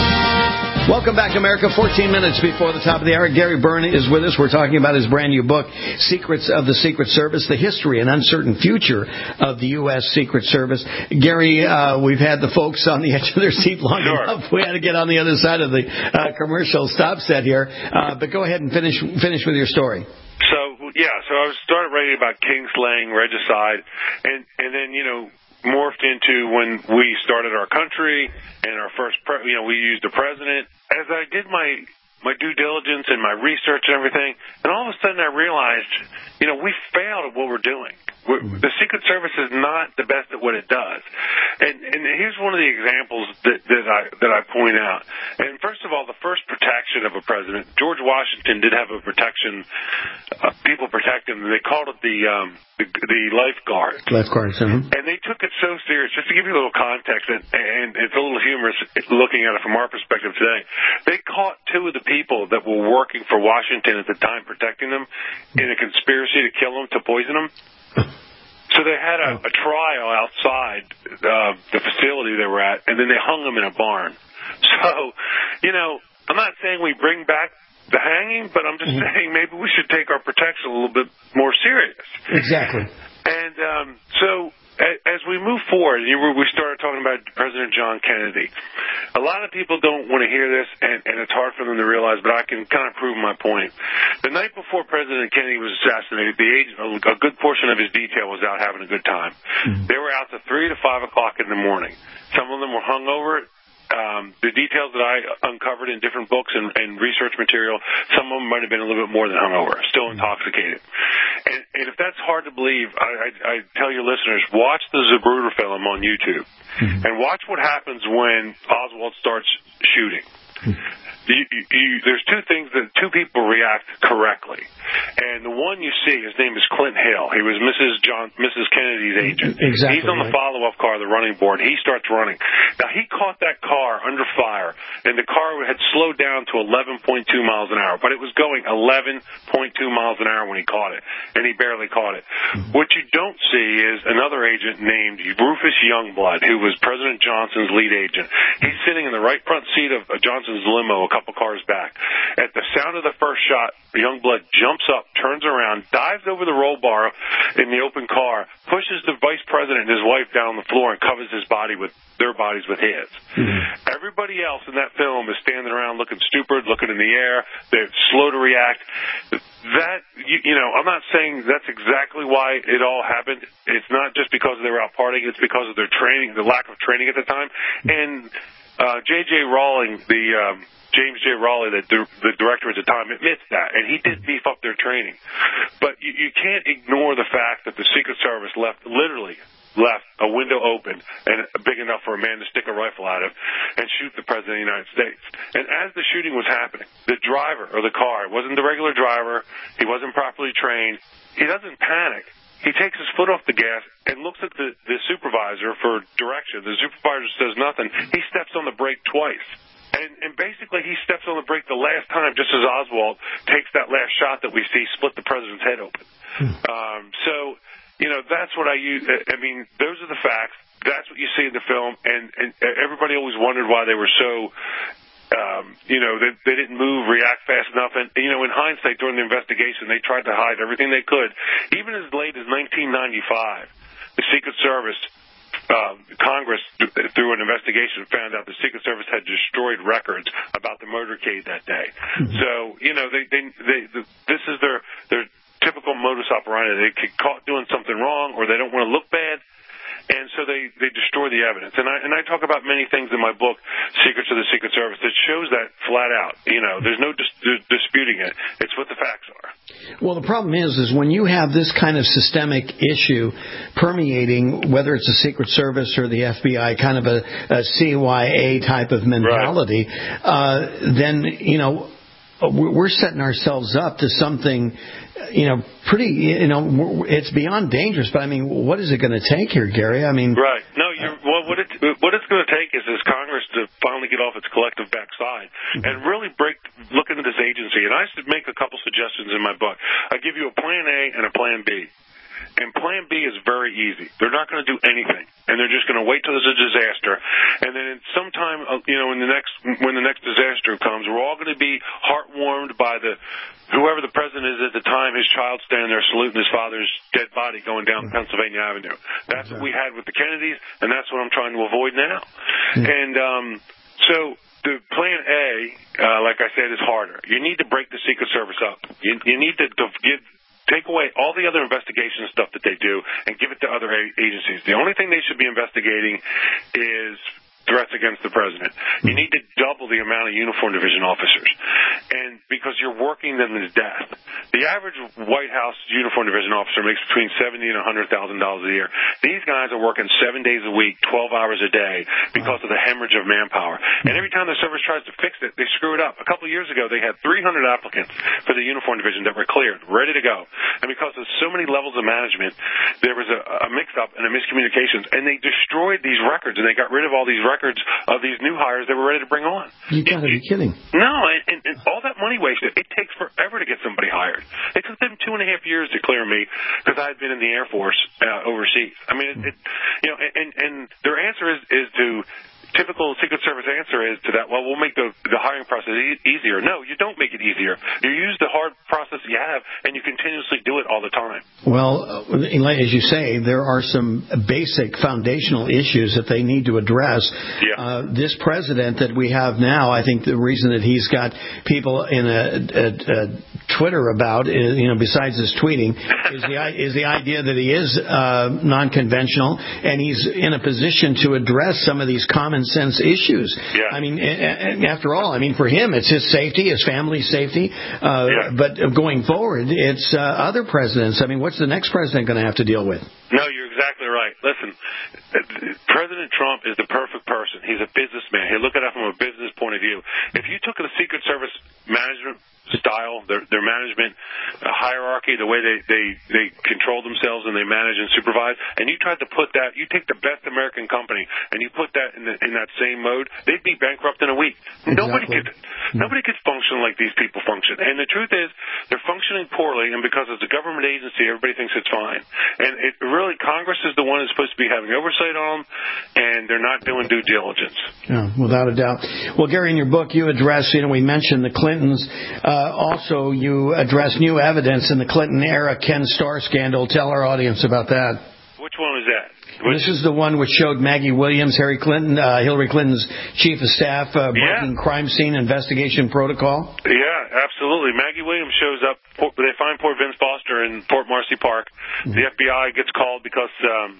Welcome back, America. fourteen minutes before the top of the hour. Gary Byrne is with us. We're talking about his brand new book, Secrets of the Secret Service, the history and uncertain future of the U S. Secret Service. Gary, uh, we've had the folks on the edge of their seat long sure. enough. We had to get on the other side of the uh, commercial stop set here. Uh, but go ahead and finish finish with your story. So, yeah, so I started writing about kingslaying, regicide, and, and then, you know, morphed into when we started our country and our first, pre- you know, we used the president. As I did my, my due diligence and my research and everything, and all of a sudden I realized, you know, we failed at what we're doing. We're, the Secret Service is not the best at what it does. And, and here's one of the examples that, that I that I point out. And first of all, the first protection of a president, George Washington did have a protection, uh, people protect him. They called it the um, the, the lifeguard. Lifeguards, uh-huh. And they took it so serious. Just to give you a little context, and, and it's a little humorous looking at it from our perspective today. They caught two of the people that were working for Washington at the time, protecting them, in a conspiracy to kill them, to poison them. So they had a, a trial outside uh, the facility they were at, and then they hung them in a barn. So, you know, I'm not saying we bring back the hanging, but I'm just mm-hmm. saying maybe we should take our protection a little bit more serious. Exactly. And um, so as we move forward, you were, we started talking about President John Kennedy. A lot of people don't want to hear this, and, and it's hard for them to realize, but I can kind of prove my point. The night before President Kennedy was assassinated, the agent, a good portion of his detail was out having a good time. Mm-hmm. They were out to three to five o'clock in the morning. Some of them were hungover. Um, the details that I uncovered in different books and, and research material, some of them might have been a little bit more than hungover, still intoxicated. And, and if that's hard to believe, I, I, I tell your listeners, watch the Zapruder film on YouTube mm-hmm. and watch what happens when Oswald starts shooting. Mm-hmm. You, you, you, there's two things that two people react correctly, and the one you see, his name is Clint Hill. He was Missus John, Missus Kennedy's agent. Exactly. He's on the right. follow-up car, the running board. He starts running. Now he caught that car under fire, and the car had slowed down to eleven point two miles an hour, but it was going eleven point two miles an hour when he caught it, and he barely caught it. Mm-hmm. What you don't see is another agent named Rufus Youngblood, who was President Johnson's lead agent. He's sitting in the right front seat of Johnson's limo, couple cars back. At the sound of the first shot, Youngblood jumps up, turns around, dives over the roll bar in the open car, pushes the vice president and his wife down on the floor and covers his body with their bodies with his. Mm-hmm. Everybody else in that film is standing around looking stupid, looking in the air. They're slow to react. That, you, you know, I'm not saying that's exactly why it all happened. It's not just because they were out partying. It's because of their training, the lack of training at the time. And uh, J J. Rowling, the um, James J. Rowley, the, the director at the time, admits that, and he did beef up their training. But you, you can't ignore the fact that the Secret Service left, literally left a window open and big enough for a man to stick a rifle out of and shoot the President of the United States. And as the shooting was happening, the driver of the car, it wasn't the regular driver, he wasn't properly trained, he doesn't panic. He takes his foot off the gas and looks at the, the supervisor for direction. The supervisor says nothing. He steps on the brake twice. And, and basically, he steps on the brake the last time, just as Oswald takes that last shot that we see split the president's head open. Hmm. Um, so, you know, that's what I use. I mean, those are the facts. That's what you see in the film. And, and everybody always wondered why they were so, um, you know, they, they didn't move, react fast enough. And, you know, in hindsight, during the investigation, they tried to hide everything they could. Even as late as nineteen ninety-five, the Secret Service... Uh, Congress, through an investigation, found out the Secret Service had destroyed records about the motorcade that day. Mm-hmm. So, you know, they, they, they, the, this is their their typical modus operandi. They get caught doing something wrong, or they don't want to look bad, and so they, they destroy the evidence. And I and I talk about many things in my book, Secrets of the Secret Service, that shows that flat out. You know, there's no dis- dis- disputing it. It's what the facts are. Well, the problem is, is when you have this kind of systemic issue permeating, whether it's the Secret Service or the F B I, kind of a, a C Y A type of mentality, right. uh, then, you know, we're setting ourselves up to something, you know, pretty, you know, it's beyond dangerous. But I mean, what is it going to take here, Gary? I mean, right? No, you're, well, what it what it's going to take is is Congress to finally get off its collective backside mm-hmm. and really break, look into this agency. And I should make a couple suggestions in my book. I give you a plan A and a plan B. And plan B is very easy. They're not going to do anything, and they're just going to wait till there's a disaster. And then sometime, you know, in the next when the next disaster comes, we're all going to be heartwarmed by the whoever the president is at the time. His child standing there saluting his father's dead body going down Pennsylvania Avenue. That's what we had with the Kennedys, and that's what I'm trying to avoid now. And um, so. The plan A, uh, like I said, is harder. You need to break the Secret Service up. You, you need to, to give, take away all the other investigation stuff that they do and give it to other a- agencies. The only thing they should be investigating is threats against the president. You need to double the amount of uniform division officers, and because you're working them to death. The average White House uniform division officer makes between seventy and a hundred thousand dollars a year. These guys are working seven days a week, twelve hours a day, because of the hemorrhage of manpower. And every time the service tries to fix it, they screw it up. A couple of years ago, they had three hundred applicants for the uniform division that were cleared, ready to go. And because of so many levels of management, there was a, a mix-up and a miscommunications, and they destroyed these records, and they got rid of all these records records of these new hires they were ready to bring on. You got to be kidding. No, and, and, and all that money wasted. It takes forever to get somebody hired. It took them two and a half years to clear me because I had been in the Air Force uh, overseas. I mean, it, it, you know, and, and their answer is, is to typical Secret Service answer is to that, well, we'll make the, the hiring process e- easier. No, you don't make it easier. You use the hard process you have, and you continuously do it all the time. Well, as you say, there are some basic foundational issues that they need to address. Yeah. Uh, this president that we have now, I think the reason that he's got people in a, a, a Twitter about, is, you know, besides his tweeting, is the, is the idea that he is uh, non-conventional, and he's in a position to address some of these common sense issues. Yeah. I mean, after all, I mean, for him, it's his safety, his family's safety. Uh, yeah. But going forward, it's uh, other presidents. I mean, what's the next president going to have to deal with? No, you're exactly right. Listen, President Trump is the perfect person. He's a businessman. He'll look at it from a business point of view. If you took the Secret Service management style, their, their management uh, hierarchy, the way they, they, they control themselves and they manage and supervise, and you tried to put that, you take the best American company and you put that in, the, in that same mode, they'd be bankrupt in a week. Exactly. Nobody could nobody could function like these people function. And the truth is, they're functioning poorly, and because it's a government agency, everybody thinks it's fine. And it really, Congress is the one who's supposed to be having oversight on them, and they're not doing due diligence. Yeah, without a doubt. Well, Gary, in your book, you address, you know, we mentioned the Clintons. Uh, also, you address new evidence in the Clinton-era Ken Starr scandal. Tell our audience about that. Which one is that? This is the one which showed Maggie Williams, Harry Clinton, uh, Hillary Clinton's chief of staff, uh, breaking yeah. crime scene investigation protocol. Yeah, absolutely. Maggie Williams shows up. They find poor Vince Foster in Port Marcy Park. Mm-hmm. The F B I gets called because um,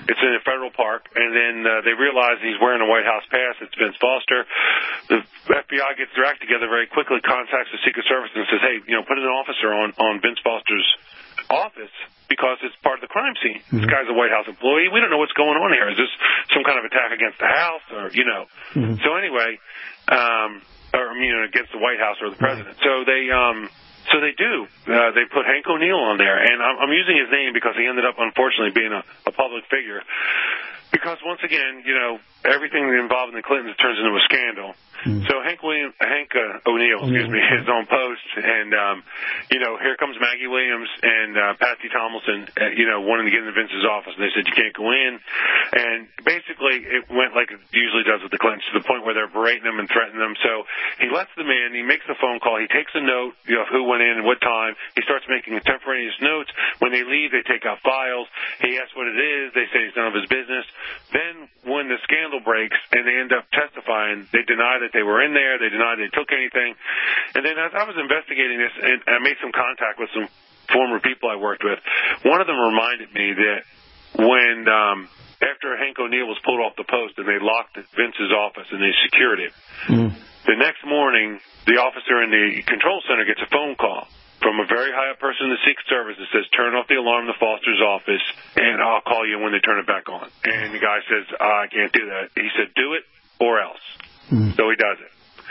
It's in a federal park, and then uh, they realize he's wearing a White House pass. It's Vince Foster. The F B I gets their act together very quickly, contacts the Secret Service, and says, "Hey, you know, put an officer on on Vince Foster's office because it's part of the crime scene. Mm-hmm. This guy's a White House employee. We don't know what's going on here. Is this some kind of attack against the House, or you know?" Mm-hmm. So anyway, um, or you know, against the White House or the president. Right. So they um. So they do. Uh, they put Hank O'Neill on there, and I'm, I'm using his name because he ended up, unfortunately, being a, a public figure. Because once again, you know, everything involved in the Clintons turns into a scandal. Mm. So Hank William, Hank uh, O'Neill, excuse me, is on post, and um, you know, here comes Maggie Williams and uh, Patsy Tomlinson, uh, you know, wanting to get into Vince's office, and they said you can't go in. And basically, it went like it usually does with the Clintons, to the point where they're berating them and threatening them. So he lets them in. He makes a phone call. He takes a note, you know, of who went in and what time. He starts making contemporaneous notes. When they leave, they take out files. He asks what it is. They say it's none of his business. Then when the scandal breaks and they end up testifying, they deny that they were in there. They deny they took anything. And then as I was investigating this, and I made some contact with some former people I worked with, one of them reminded me that when um, after Hank O'Neill was pulled off the post and they locked Vince's office and they secured it, mm. the next morning the officer in the control center gets a phone call from a very high up person in the Secret Service that says, turn off the alarm in the Foster's office, and I'll call you when they turn it back on. And the guy says, oh, I can't do that. He said, do it or else. Mm. So he does it.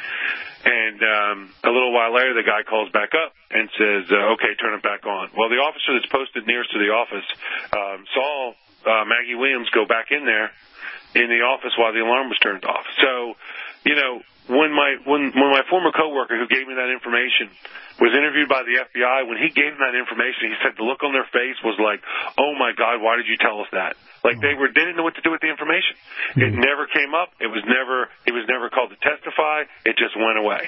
And um, a little while later, the guy calls back up and says, uh, okay, turn it back on. Well, the officer that's posted nearest to the office um, saw uh, Maggie Williams go back in there in the office while the alarm was turned off. So, you know, when my when when my former coworker who gave me that information was interviewed by the F B I, when he gave them that information, he said the look on their face was like, oh my God, why did you tell us that? Like they were they didn't know what to do with the information. It never came up. It was never it was never called to testify. It just went away.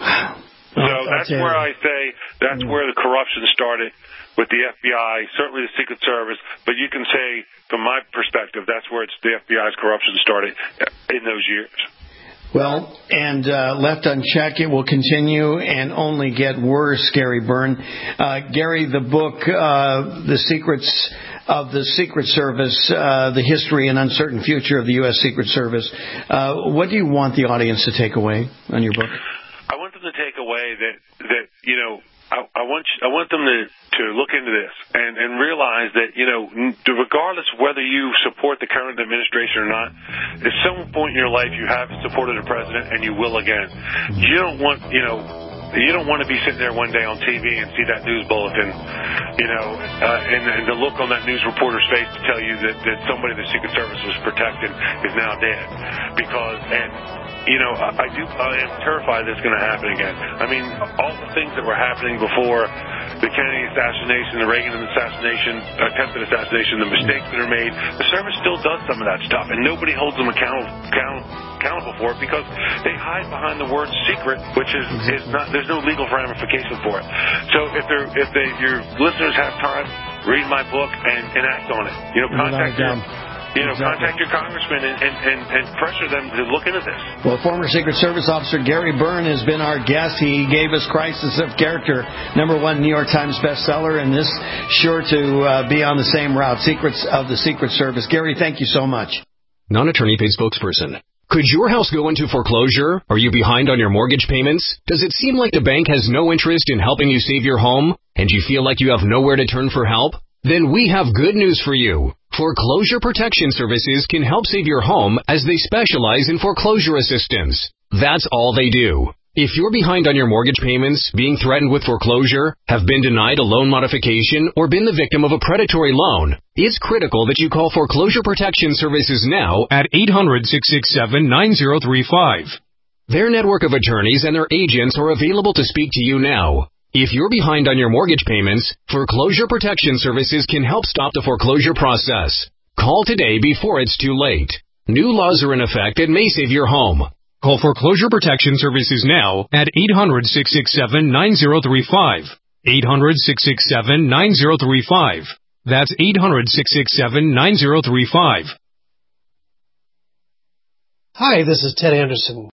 So that's where I say that's where the corruption started with the F B I, certainly the Secret Service, but you can say, from my perspective, that's where it's the F B I's corruption started in those years. Well, and uh, left unchecked, it will continue and only get worse, Gary Byrne. Uh, Gary, the book, uh, The Secrets of the Secret Service, uh, The History and Uncertain Future of the U S. Secret Service. Uh, what do you want the audience to take away on your book? I want them to take away that, that you know, I, I want I want them to, to look into this and, and realize that, you know, regardless of whether you support the current administration or not, at some point in your life you have supported a president and you will again. You don't want, you know, you don't want to be sitting there one day on T V and see that news bulletin, you know, uh, and, and the look on that news reporter's face to tell you that, that somebody the Secret Service was protecting is now dead. Because, and you know, I, I do. I am terrified that's going to happen again. I mean, all the things that were happening before the Kennedy assassination, the Reagan assassination, attempted assassination, the mistakes that are made, the service still does some of that stuff, and nobody holds them account, account, accountable for it because they hide behind the word secret, which is, is not. There's no legal ramification for it. So if they're if they your listeners have time, read my book and, and act on it. You know, contact them. You know, exactly. Contact your congressman and, and, and, and pressure them to look into this. Well, former Secret Service Officer Gary Byrne has been our guest. He gave us Crisis of Character, number one New York Times bestseller, and this sure to uh, be on the same route, Secrets of the Secret Service. Gary, thank you so much. Non-attorney paid spokesperson. Could your house go into foreclosure? Are you behind on your mortgage payments? Does it seem like the bank has no interest in helping you save your home, and you feel like you have nowhere to turn for help? Then we have good news for you. Foreclosure Protection Services can help save your home as they specialize in foreclosure assistance. That's all they do. If you're behind on your mortgage payments, being threatened with foreclosure, have been denied a loan modification, or been the victim of a predatory loan, it's critical that you call Foreclosure Protection Services now at eight hundred, six six seven, nine zero three five. Their network of attorneys and their agents are available to speak to you now. If you're behind on your mortgage payments, Foreclosure Protection Services can help stop the foreclosure process. Call today before it's too late. New laws are in effect that may save your home. Call Foreclosure Protection Services now at eight hundred, six six seven, nine zero three five. eight hundred, six six seven, nine zero three five. That's eight hundred, six six seven, nine zero three five. Hi, this is Ted Anderson.